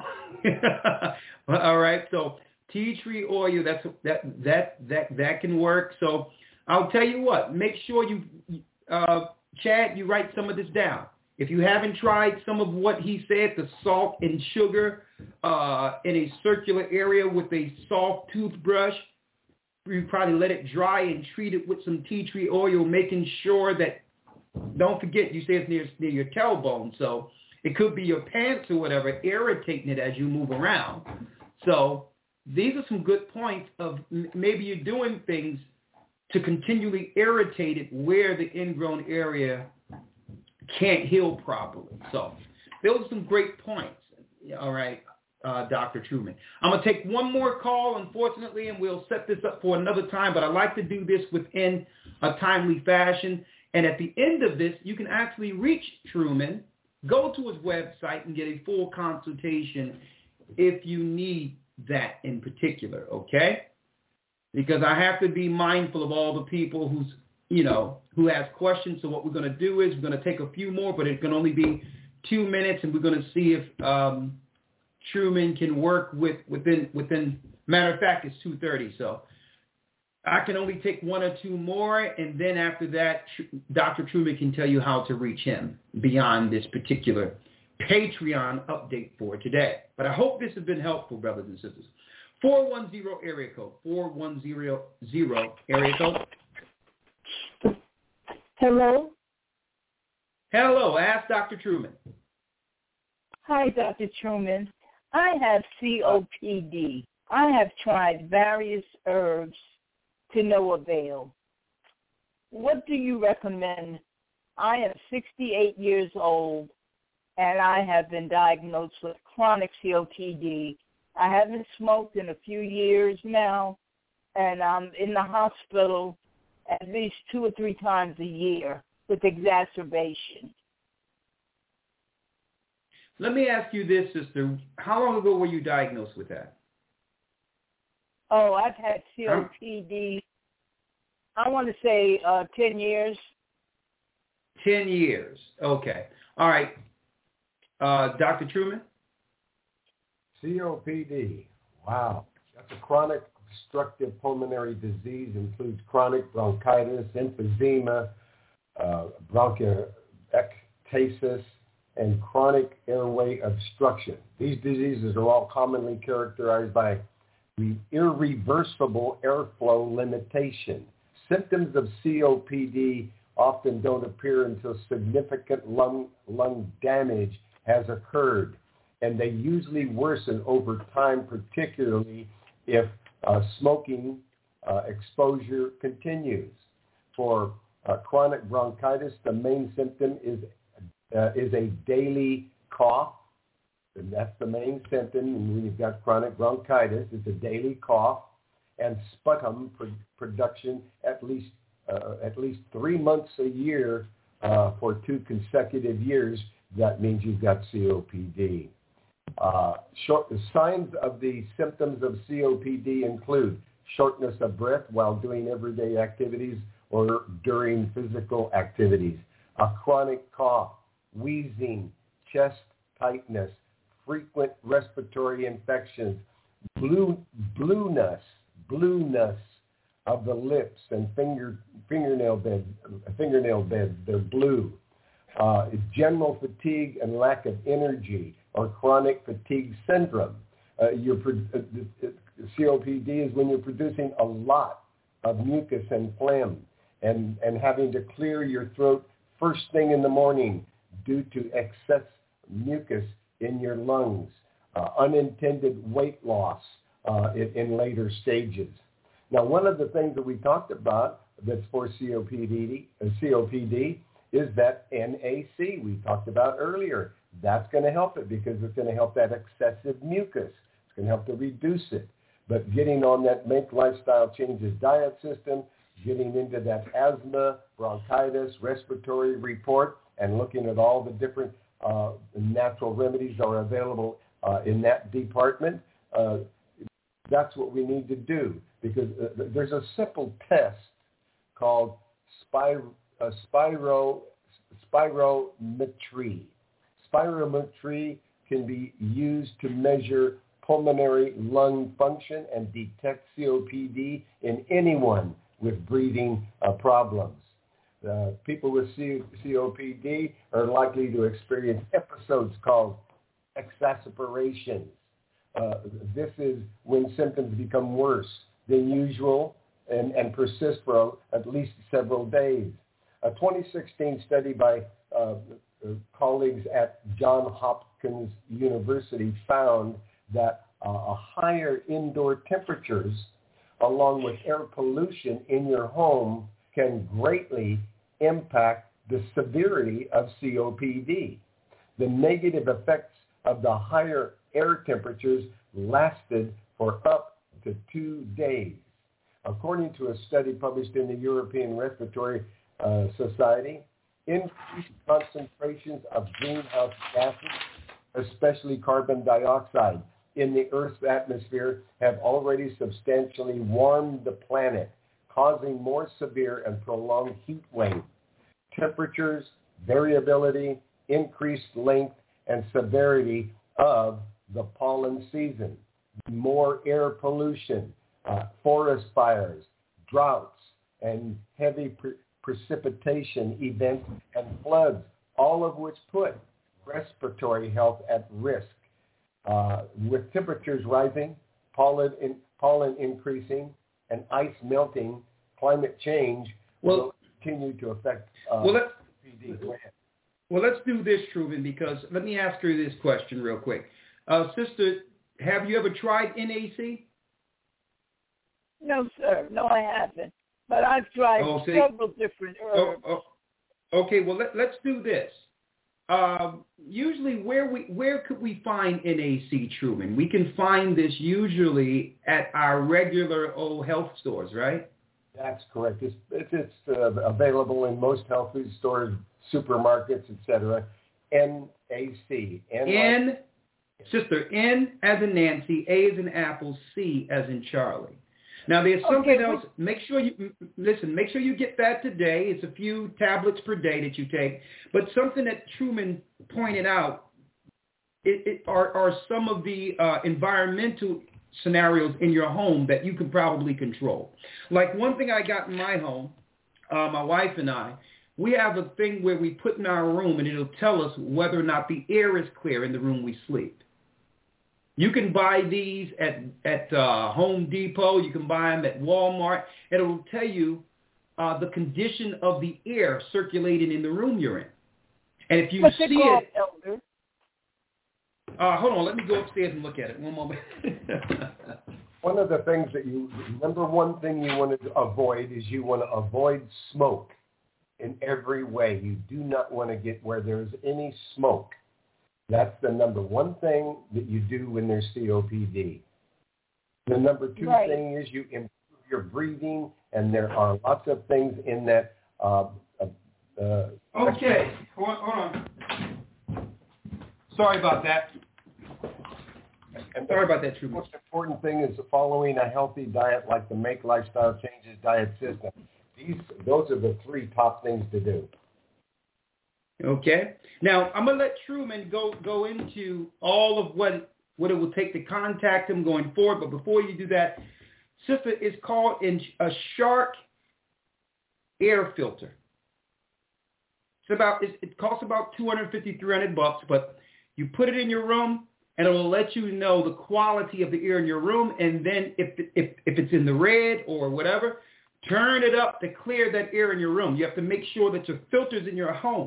All right, so tea tree oil, that's that that that that can work. So I'll tell you what. Make sure you, uh, Chad, you write some of this down. If you haven't tried some of what he said, the salt and sugar uh, in a circular area with a soft toothbrush, you probably let it dry and treat it with some tea tree oil, making sure that, don't forget, you say it's near, near your tailbone, so it could be your pants or whatever, irritating it as you move around. So these are some good points of maybe you're doing things to continually irritate it where the ingrown area can't heal properly. So those are some great points. All right, uh, Doctor Truman. I'm going to take one more call, unfortunately, and we'll set this up for another time, but I like to do this within a timely fashion. And at the end of this, you can actually reach Truman, go to his website, and get a full consultation if you need that in particular, okay? Because I have to be mindful of all the people who's, you know, who has questions. So what we're going to do is we're going to take a few more, but it can only be two minutes, and we're going to see if um, Truman can work with within within. Matter of fact, it's two thirty, so I can only take one or two more, and then after that, Doctor Truman can tell you how to reach him beyond this particular Patreon update for today. But I hope this has been helpful, brothers and sisters. four one zero area code, four one zero zero area code. Hello? Hello, ask Doctor Truman. Hi, Doctor Truman. I have C O P D. I have tried various herbs to no avail. What do you recommend? I am sixty-eight years old, and I have been diagnosed with chronic C O P D. I haven't smoked in a few years now, and I'm in the hospital at least two or three times a year with exacerbation. Let me ask you this, sister. How long ago were you diagnosed with that? Oh, I've had C O P D, I want to say uh, ten years. Ten years. Okay. All right. Uh, Doctor Truman? C O P D. Wow. That's a chronic obstructive pulmonary disease. Includes chronic bronchitis, emphysema, uh, bronchiectasis, and chronic airway obstruction. These diseases are all commonly characterized by the irreversible airflow limitation. Symptoms of C O P D often don't appear until significant lung, lung damage has occurred, and they usually worsen over time, particularly if uh, smoking uh, exposure continues. For uh, chronic bronchitis, the main symptom is uh, is a daily cough, and that's the main symptom. And when you've got chronic bronchitis, it's a daily cough and sputum pr- production at least uh, at least three months a year uh, for two consecutive years. That means you've got C O P D. Uh, short, the signs of the symptoms of C O P D include shortness of breath while doing everyday activities or during physical activities, a chronic cough, wheezing, chest tightness, frequent respiratory infections, blue, blueness, blueness of the lips and finger, fingernail beds, fingernail beds, they're blue. Uh, general fatigue and lack of energy, or chronic fatigue syndrome. Uh, your, uh, C O P D is when you're producing a lot of mucus and phlegm and, and having to clear your throat first thing in the morning due to excess mucus in your lungs. Uh, unintended weight loss uh, in, in later stages. Now, one of the things that we talked about that's for C O P D, uh, C O P D is that N A C we talked about earlier. That's going to help it because it's going to help that excessive mucus. It's going to help to reduce it. But getting on that Make Lifestyle Changes diet system, getting into that asthma, bronchitis, respiratory report, and looking at all the different uh, natural remedies that are available uh, in that department, uh, that's what we need to do because uh, there's a simple test called spir- uh, spiro, spirometry. Spirometry can be used to measure pulmonary lung function and detect C O P D in anyone with breathing uh, problems. Uh, people with C- COPD are likely to experience episodes called exacerbations. Uh, this is when symptoms become worse than usual and, and persist for at least several days. A twenty sixteen study by uh, colleagues at Johns Hopkins University found that uh, a higher indoor temperatures along with air pollution in your home can greatly impact the severity of C O P D. The negative effects of the higher air temperatures lasted for up to two days. According to a study published in the European Respiratory uh, Society, increased concentrations of greenhouse gases, especially carbon dioxide, in the Earth's atmosphere have already substantially warmed the planet, causing more severe and prolonged heat waves. Temperatures, variability, increased length, and severity of the pollen season, more air pollution, uh, forest fires, droughts, and heavy pre- precipitation events and floods, all of which put respiratory health at risk. Uh, with temperatures rising, pollen, in, pollen increasing, and ice melting, climate change well, will continue to affect uh, well, let's, C O P D. Go ahead. Well, let's do this, Truman, because let me ask her this question real quick. Uh, sister, have you ever tried N A C? No, sir. No, I haven't. But I've tried oh, several different herbs. Oh, oh, okay, well, let, let's do this. Um, usually, where we where could we find N A C, Truman? We can find this usually at our regular old health stores, right? That's correct. It's it's, it's uh, available in most health food stores, supermarkets, et cetera. N A C. N, N, sister, N as in Nancy, A as in Apple, C as in Charlie. Now, there's something Okay, else. Make sure you, listen, make sure you get that today. It's a few tablets per day that you take. But something that Truman pointed out it, it are, are some of the uh, environmental scenarios in your home that you can probably control. Like one thing I got in my home, uh, my wife and I, we have a thing where we put in our room and it'll tell us whether or not the air is clear in the room we sleep. You can buy these at at uh, Home Depot. You can buy them at Walmart. And it will tell you uh, the condition of the air circulating in the room you're in. And if you What's see it called, it, Elder? uh, hold on, let me go upstairs and look at it. One moment. One of the things that you, number one thing you want to avoid is you want to avoid smoke in every way. You do not want to get where there's any smoke. That's the number one thing that you do when there's C O P D. The number two right. thing is you improve your breathing, and there are lots of things in that. Uh, uh, okay, hold on, hold on. Sorry about that. And Sorry about that, Truman. The most important thing is following a healthy diet like the Make Lifestyle Changes diet system. These, those are the three top things to do. Okay. Now, I'm going to let Truman go go into all of what, what it will take to contact him going forward. But before you do that, Sister, it's called in a Shark air filter. It's about it, it costs about two hundred fifty, three hundred bucks, but you put it in your room, and it will let you know the quality of the air in your room. And then if if if it's in the red or whatever, turn it up to clear that air in your room. You have to make sure that your filters in your home,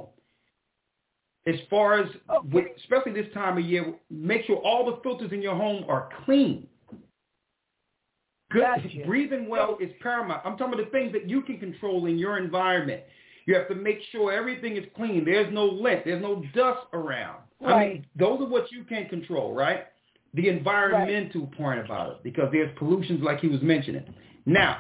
as far as, okay. with, especially this time of year, make sure all the filters in your home are clean. Good Gotcha. Breathing well is paramount. I'm talking about the things that you can control in your environment. You have to make sure everything is clean. There's no lint. There's no dust around. Right. I mean, those are what you can control, right? The environmental right. part about it, because there's pollutions like he was mentioning. Now,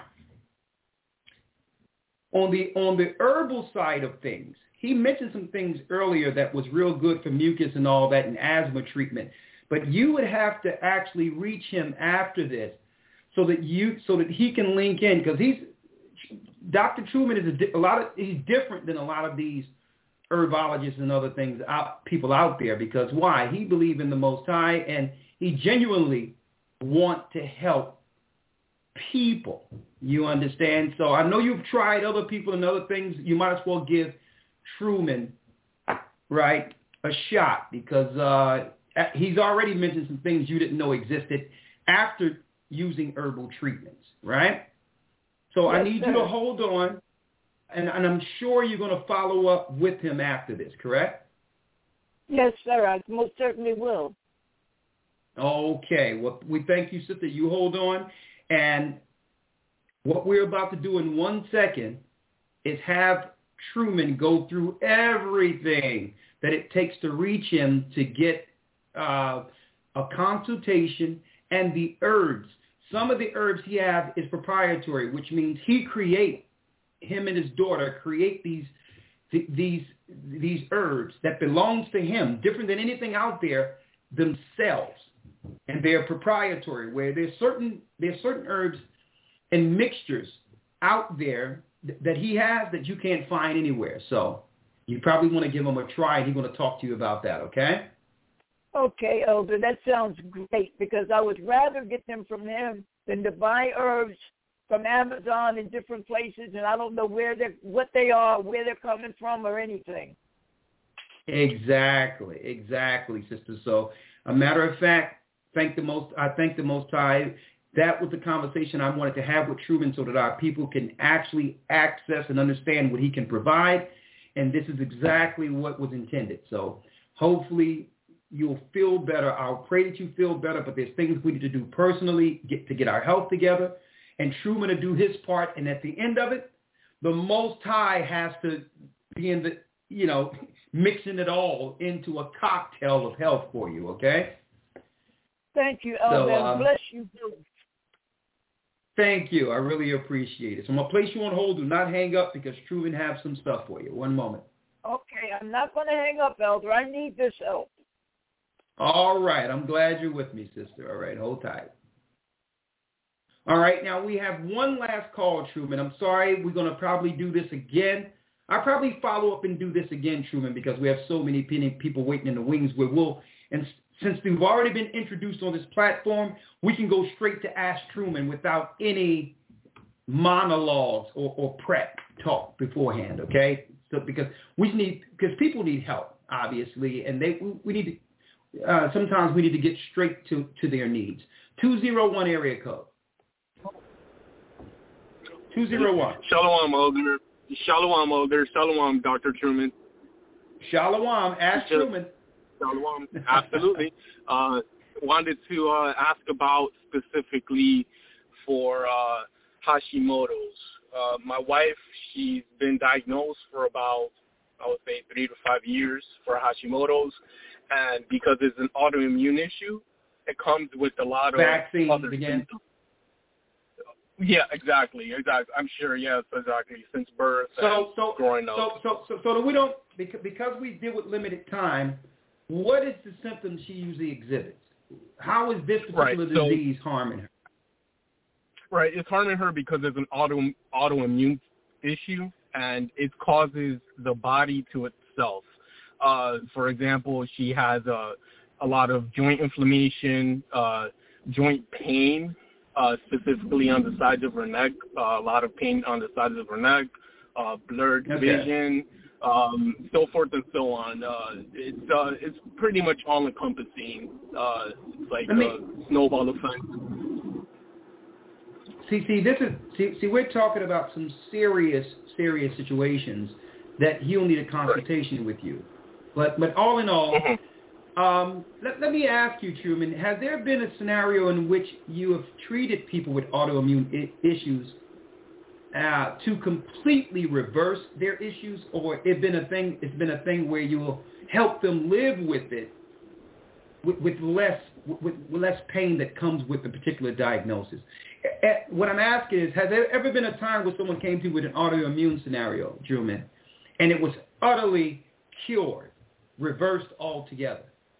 on the on the herbal side of things, he mentioned some things earlier that was real good for mucus and all that and asthma treatment. But you would have to actually reach him after this so that you so that he can link in, because he's Doctor Truman is a, a lot of he's different than a lot of these herbologists and other things out, people out there, because why? He believes in the Most High, and he genuinely want to help people. You understand? So I know you've tried other people and other things. You might as well give Truman, right, a shot, because uh, he's already mentioned some things you didn't know existed after using herbal treatments, right? So yes, I need sir. you to hold on, and, and I'm sure you're going to follow up with him after this, correct? Yes, sir. I most certainly will. Okay. Well, we thank you, sister. You hold on. And what we're about to do in one second is have Truman go through everything that it takes to reach him to get uh, a consultation and the herbs. Some of the herbs he has is proprietary, which means he create, him and his daughter create these these these herbs that belongs to him, different than anything out there themselves, and they're proprietary. Where there's certain there's certain herbs and mixtures out there th- that he has that you can't find anywhere. So you probably want to give him a try, and he's going to talk to you about that. Okay. Okay, Elder, that sounds great, because I would rather get them from him than to buy herbs from Amazon in different places, and I don't know where they're, what they are, where they're coming from, or anything. Exactly, exactly, sister. So, a matter of fact, thank the most. I thank the Most High. That was the conversation I wanted to have with Truman, so that our people can actually access and understand what he can provide, and this is exactly what was intended. So, hopefully you'll feel better. I'll pray that you feel better, but there's things we need to do personally get, to get our health together, and Truman to do his part. And at the end of it, the Most High has to be in the, you know, mixing it all into a cocktail of health for you, okay? Thank you, Elder. So, uh, bless you both. Thank you. I really appreciate it. So I'm going to place you on hold. Do not hang up, because Truman has some stuff for you. One moment. Okay, I'm not going to hang up, Elder. I need this help. All right. I'm glad you're with me, sister. All right. Hold tight. All right, now we have one last call, Truman. I'm sorry, we're going to probably do this again. I'll probably follow up and do this again, Truman, because we have so many people waiting in the wings where we'll, and since we've already been introduced on this platform, we can go straight to Ask Truman without any monologues or, or prep talk beforehand, okay? So because we need, because people need help, obviously, and they we need to, uh, sometimes we need to get straight to, to their needs. two oh one area code. two oh one. Shalom, Older. Shalom, Older. Shalom, Doctor Truman. Shalom. Ask Truman. Shalom. Absolutely. uh, wanted to uh, ask about specifically for uh, Hashimoto's. Uh, my wife, she's been diagnosed for about, I would say, three to five years for Hashimoto's. And because it's an autoimmune issue, it comes with a lot of vaccines other again. symptoms. Yeah, exactly, exactly. I'm sure, yes, exactly. Since birth so, and so, growing up. So, so, so, so that we don't, because we deal with limited time, what is the symptoms she usually exhibits? How is this particular right, so, disease harming her? Right, it's harming her because it's an auto autoimmune issue, and it causes the body to itself. Uh, for example, she has a, a lot of joint inflammation, uh, joint pain, uh, specifically on the sides of her neck, uh, a lot of pain on the sides of her neck, uh, blurred okay. vision, um, so forth and so on. Uh, it's uh, it's pretty much all encompassing. Uh, it's like me, a snowball effect. See, see, this is see, see, we're talking about some serious, serious situations that he'll need a consultation right. with you. But, but all in all, mm-hmm. um, let, let me ask you, Truman, has there been a scenario in which you have treated people with autoimmune I- issues uh, to completely reverse their issues, or it been a thing? It's been a thing where you will help them live with it, with, with less with, with less pain that comes with the particular diagnosis. What I'm asking is, has there ever been a time where someone came to you with an autoimmune scenario, Truman, and it was utterly cured, reversed altogether?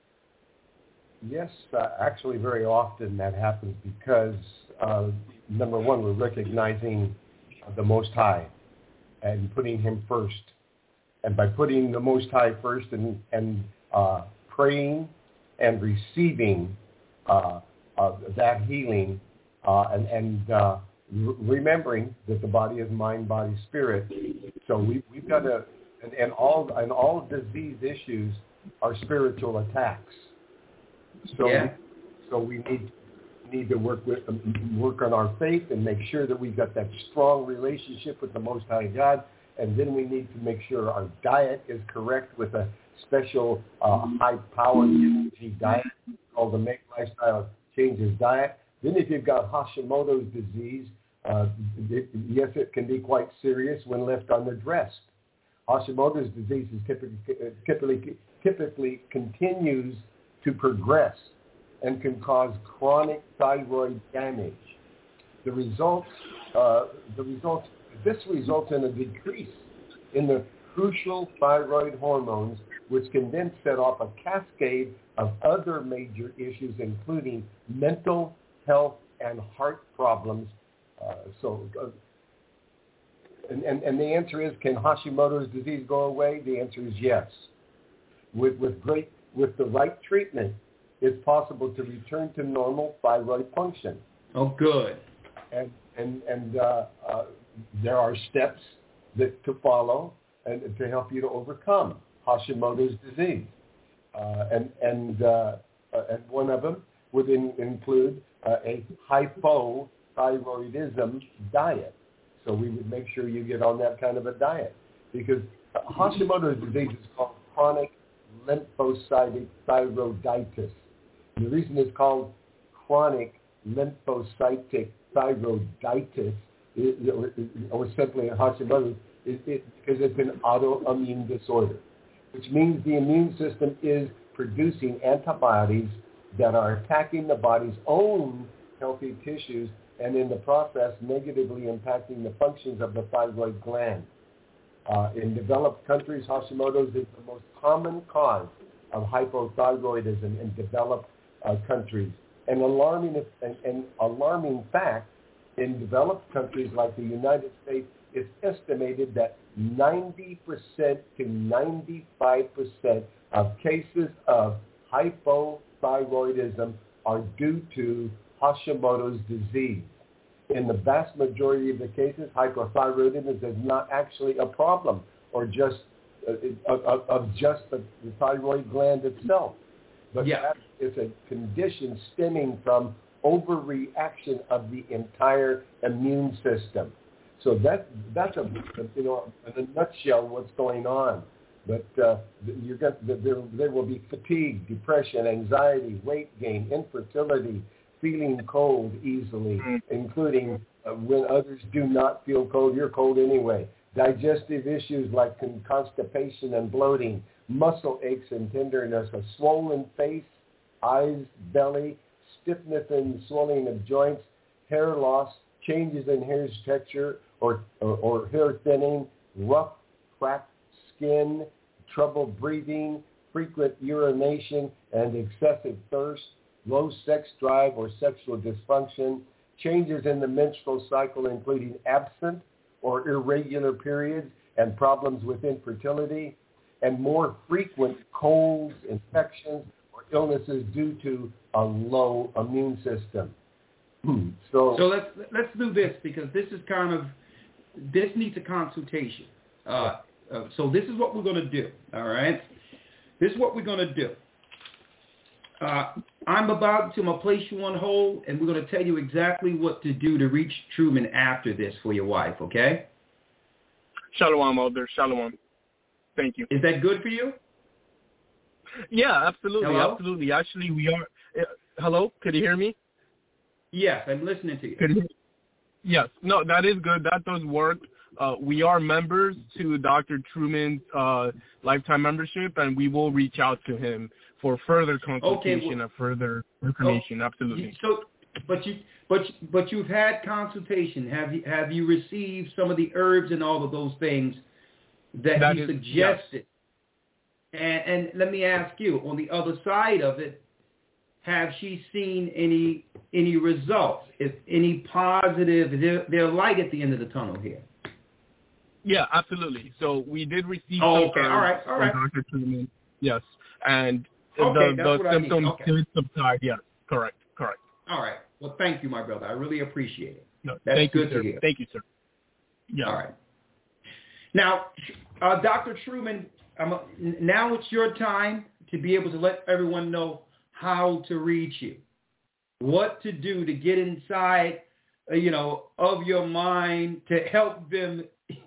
Yes, uh, actually very often that happens because, uh, number one, we're recognizing the Most High and putting him first. And by putting the Most High first and, and uh, praying and receiving uh, uh, that healing uh, and, and uh, re- remembering that the body is mind, body, spirit. So we, we've got to, and, and all and all disease issues are spiritual attacks. So, yeah. so we need need to work with work on our faith and make sure that we've got that strong relationship with the Most High God, and then we need to make sure our diet is correct with a special uh, high-powered energy diet called the Make Lifestyle Changes diet. Then, if you've got Hashimoto's disease, uh, it, yes, it can be quite serious when left unaddressed. Hashimoto's disease is typically typically typically continues to progress and can cause chronic thyroid damage. The results, uh, the results, this results in a decrease in the crucial thyroid hormones, which can then set off a cascade of other major issues, including mental health and heart problems. Uh, so, uh, and, and, and the answer is, can Hashimoto's disease go away? The answer is yes. With with great with the right treatment, it's possible to return to normal thyroid function. Oh, good. And and and uh, uh, there are steps that to follow and to help you to overcome Hashimoto's disease. Uh, and and uh, uh, and one of them would in, include uh, a hypothyroidism diet. So we would make sure you get on that kind of a diet, because Hashimoto's disease is called chronic lymphocytic thyroiditis. And the reason it's called chronic lymphocytic thyroiditis, is, or simply Hashimoto's, is it, because it's an autoimmune disorder, which means the immune system is producing antibodies that are attacking the body's own healthy tissues, and in the process negatively impacting the functions of the thyroid gland. Uh, in developed countries, Hashimoto's is the most common cause of hypothyroidism in developed uh, countries. An alarming, an, an alarming fact In developed countries like the United States, it's estimated that ninety percent to ninety-five percent of cases of hypothyroidism are due to Hashimoto's disease. In the vast majority of the cases, hypothyroidism is not actually a problem or just uh, of, of just the, the thyroid gland itself, but yeah. that is a condition stemming from overreaction of the entire immune system. So that that's a you know in a nutshell what's going on. But uh, you're got, there, there will be fatigue, depression, anxiety, weight gain, infertility, feeling cold easily, mm. including uh, when others do not feel cold, you're cold anyway. Digestive issues like constipation and bloating, muscle aches and tenderness, a swollen face, eyes, belly, stiffness and swelling of joints, hair loss, changes in hair texture or, or, or hair thinning, rough, cracked skin, trouble breathing, frequent urination and excessive thirst, low sex drive or sexual dysfunction, changes in the menstrual cycle including absent or irregular periods and problems with infertility, and more frequent colds, infections, or illnesses due to a low immune system. so, so let's let's do this because this is kind of this needs a consultation. Uh, uh, so this is what we're going to do. All right, this is what we're going to do. Uh, I'm about to I'm gonna place you on hold, and we're going to tell you exactly what to do to reach Truman after this for your wife. Okay? Shalom, Elder. Shalom. Thank you. Is that good for you? Yeah, absolutely, Hello? absolutely. Actually, we are. Uh, hello, could you hear me? Yes, I'm listening to you. Could you yes, no, that is good. That does work. Uh, we are members to Doctor Truman's uh, lifetime membership, and we will reach out to him for further consultation okay, well, and further information. oh, absolutely. So, but you, but but you've had consultation. Have you have you received some of the herbs and all of those things that, that you is, suggested? Yes. And, and let me ask you, on the other side of it, have she seen any any results? If any positive, is there, there light at the end of the tunnel here? Yeah, absolutely. So we did receive oh, some okay. all right, all right. from Doctor Truman. Yes, and okay, the, that's the what symptoms I need. Okay. did subside. Yes, correct, correct. All right. Well, thank you, my brother. I really appreciate it. No, that's thank good you, sir. to hear. Thank you, sir. Yeah. All right. Now, uh, Doctor Truman, I'm a, now it's your time to be able to let everyone know how to reach you, what to do to get inside, uh, you know, of your mind to help them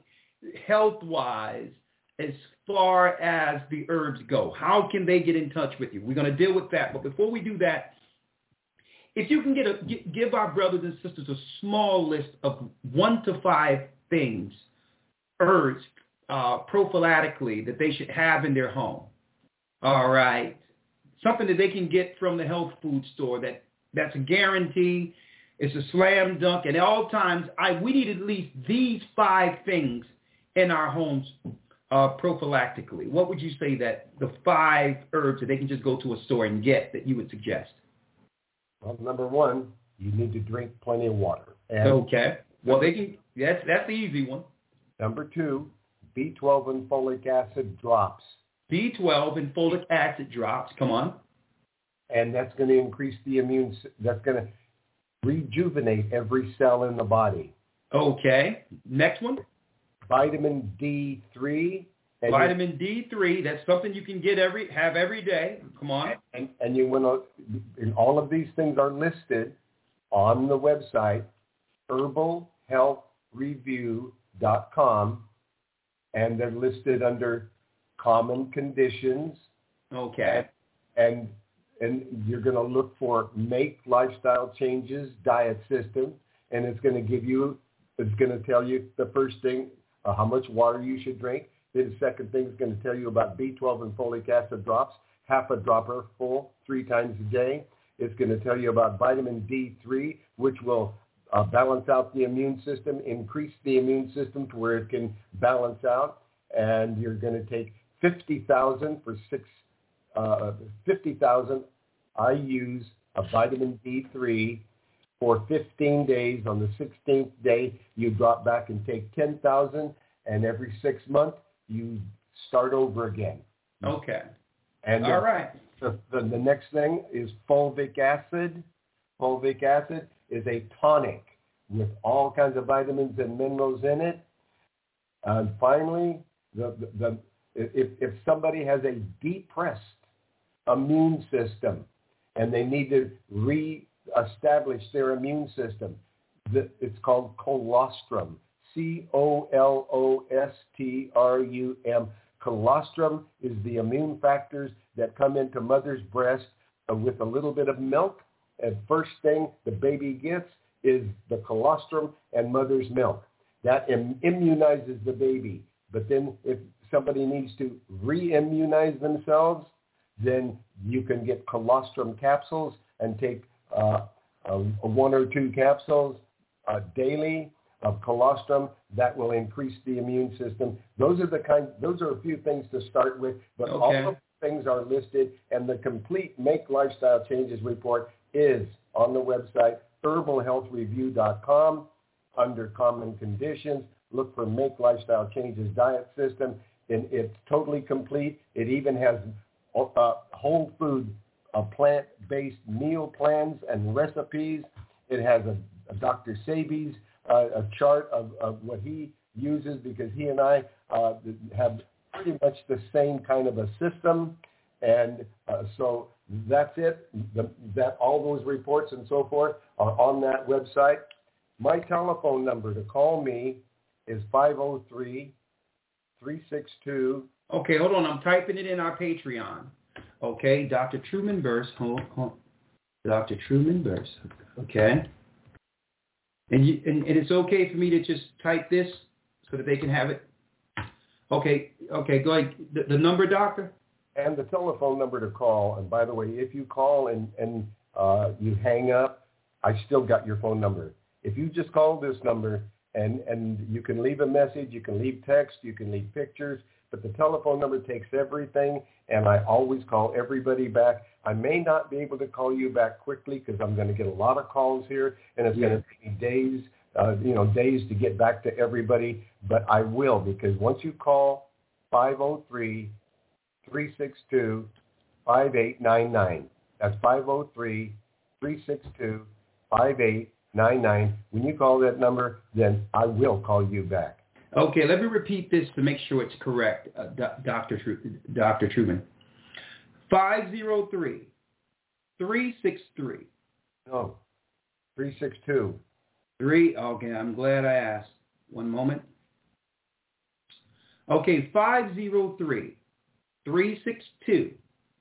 health-wise as far as the herbs go. How can they get in touch with you? We're going to deal with that. But before we do that, if you can get a, get, give our brothers and sisters a small list of one to five things, herbs, uh, prophylactically that they should have in their home. All right. Something that they can get from the health food store that, that's a guarantee. It's a slam dunk. And at all times, I we need at least these five things in our homes uh, prophylactically. What would you say that the five herbs that they can just go to a store and get that you would suggest? Well, number one, you need to drink plenty of water. And okay. Well, they can. That's that's the easy one. Number two, B twelve and folic acid drops. B twelve and folic acid drops. Come on. And that's going to increase the immune. That's going to rejuvenate every cell in the body. Okay. Next one. Vitamin D three. And Vitamin D three, that's something you can get every have every day. Come on. And, and you want to, and all of these things are listed on the website, herbal health review dot com, and they're listed under common conditions. Okay. And and you're going to look for make lifestyle changes, diet system, and it's going to give you, it's going to tell you the first thing, uh, how much water you should drink. Then the second thing is going to tell you about B twelve and folic acid drops, half a dropper full, three times a day. It's going to tell you about vitamin D three, which will uh, balance out the immune system, increase the immune system to where it can balance out. And you're going to take fifty thousand for six, uh, fifty thousand I U's of vitamin D three. for fifteen days. On the sixteenth day, you drop back and take ten thousand, and every six months, you start over again. Okay. And all right. The, the, the next thing is fulvic acid. Fulvic acid is a tonic with all kinds of vitamins and minerals in it. And finally, the, the, the, if, if somebody has a depressed immune system and they need to re-establish their immune system, it's called colostrum. C O L O S T R U M. Colostrum is the immune factors that come into mother's breast uh, with a little bit of milk. And first thing the baby gets is the colostrum and mother's milk. That im- immunizes the baby. But then if somebody needs to re-immunize themselves, then you can get colostrum capsules and take uh, uh, one or two capsules uh, daily of colostrum. That will increase the immune system. Those are the kind. Those are a few things to start with, but okay. all of the things are listed, and the complete Make Lifestyle Changes report is on the website herbal health review dot com under Common Conditions. Look for Make Lifestyle Changes Diet System, and it's totally complete. It even has uh, whole food, uh, plant-based meal plans and recipes. It has a, a Doctor Sebi's Uh, a chart of, of what he uses, because he and I uh, have pretty much the same kind of a system. And uh, so that's it. The, that all those reports and so forth are on that website. My telephone number to call me is five oh three, three six two. Okay, hold on. I'm typing it in our Patreon. Okay, Doctor Truman Burst. Hold, hold. Doctor Truman Burst. Okay. And, you, and and it's okay for me to just type this so that they can have it? Okay, okay, go ahead. The, the number, doctor? And the telephone number to call. And by the way, if you call and, and uh, you hang up, I still got your phone number. If you just call this number and, and you can leave a message, you can leave text, you can leave pictures, but the telephone number takes everything, and I always call everybody back. I may not be able to call you back quickly because I'm going to get a lot of calls here, and it's yeah. going to take me days, uh, you know, days to get back to everybody. But I will, because once you call five oh three, three six two, five eight nine nine, that's five oh three, three six two, five eight nine nine. When you call that number, then I will call you back. Okay, let me repeat this to make sure it's correct, uh, Doctor Tru- Doctor Truman. five oh three, three six three. No, three six two. Three, okay, I'm glad I asked. One moment. Okay, five oh three, three six two,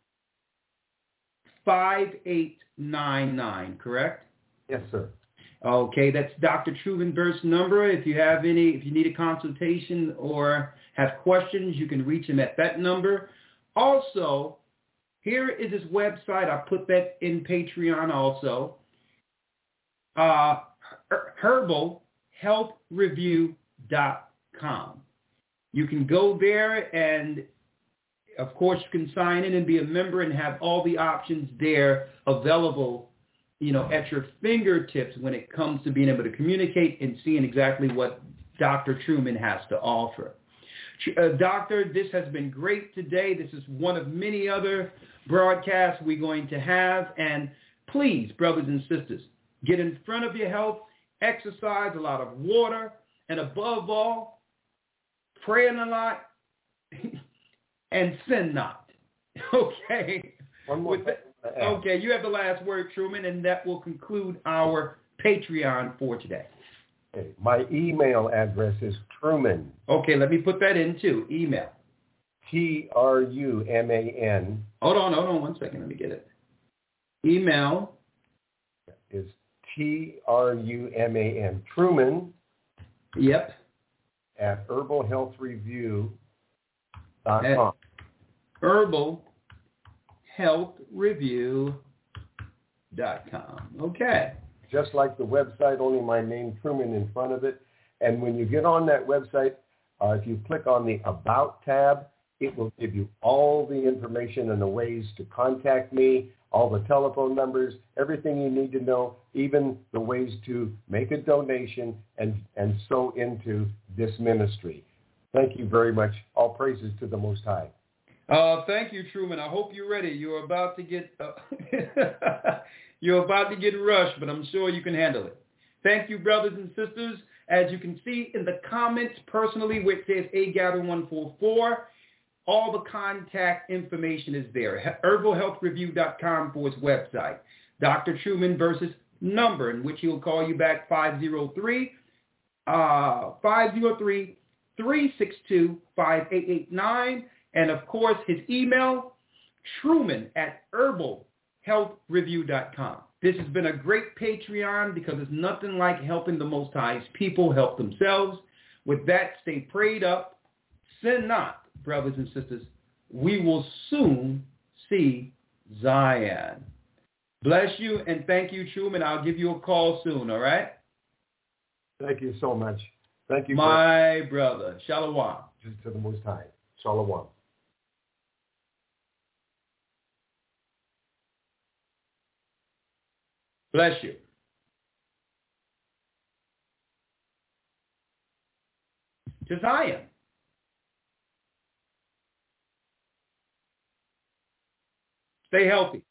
five eight nine nine, correct? Yes, sir. Okay, that's Doctor Truman Burst's number. If you have any, if you need a consultation or have questions, you can reach him at that number. Also, here is his website. I put that in Patreon also. Uh, herbal health review dot com. You can go there, and of course you can sign in and be a member and have all the options there available, you know, at your fingertips when it comes to being able to communicate and seeing exactly what Doctor Truman has to offer. Uh, doctor, this has been great today. This is one of many other broadcasts we're going to have. And please, brothers and sisters, get in front of your health, exercise, a lot of water, and above all, praying a lot and sin not. Okay? One more With that, okay, you have the last word, Truman, and that will conclude our Patreon for today. Okay. My email address is Truman. Okay, let me put that in too. Email. T R U M A N. Hold on, hold on one second. Let me get it. Email is T R U M A N. Truman. Yep. At herbal health review dot com. herbal health review dot com. Okay. Just like the website, only my name, Truman, in front of it. And when you get on that website, uh, if you click on the About tab, it will give you all the information and the ways to contact me. all the telephone numbers, everything you need to know, even the ways to make a donation and, and sow into this ministry. Thank you very much. All praises to the Most High. Uh, thank you, Truman. I hope you're ready. You're about to get uh, you're about to get rushed, but I'm sure you can handle it. Thank you, brothers and sisters. As you can see in the comments personally, where it says A Gather one four four, all the contact information is there. herbal health review dot com for his website. Doctor Truman versus number, in which he'll call you back five oh three, three six two, five eight eight nine. And, of course, his email, Truman at herbal health review dot com. This has been a great Patreon because it's nothing like helping the Most High's people help themselves. With that, stay prayed up. Sin not, brothers and sisters. We will soon see Zion. Bless you, and thank you, Truman. I'll give you a call soon, all right? Thank you so much. Thank you. My for- brother. Shalom. Just to the Most High. Shalom. Bless you. To Zion. Stay healthy.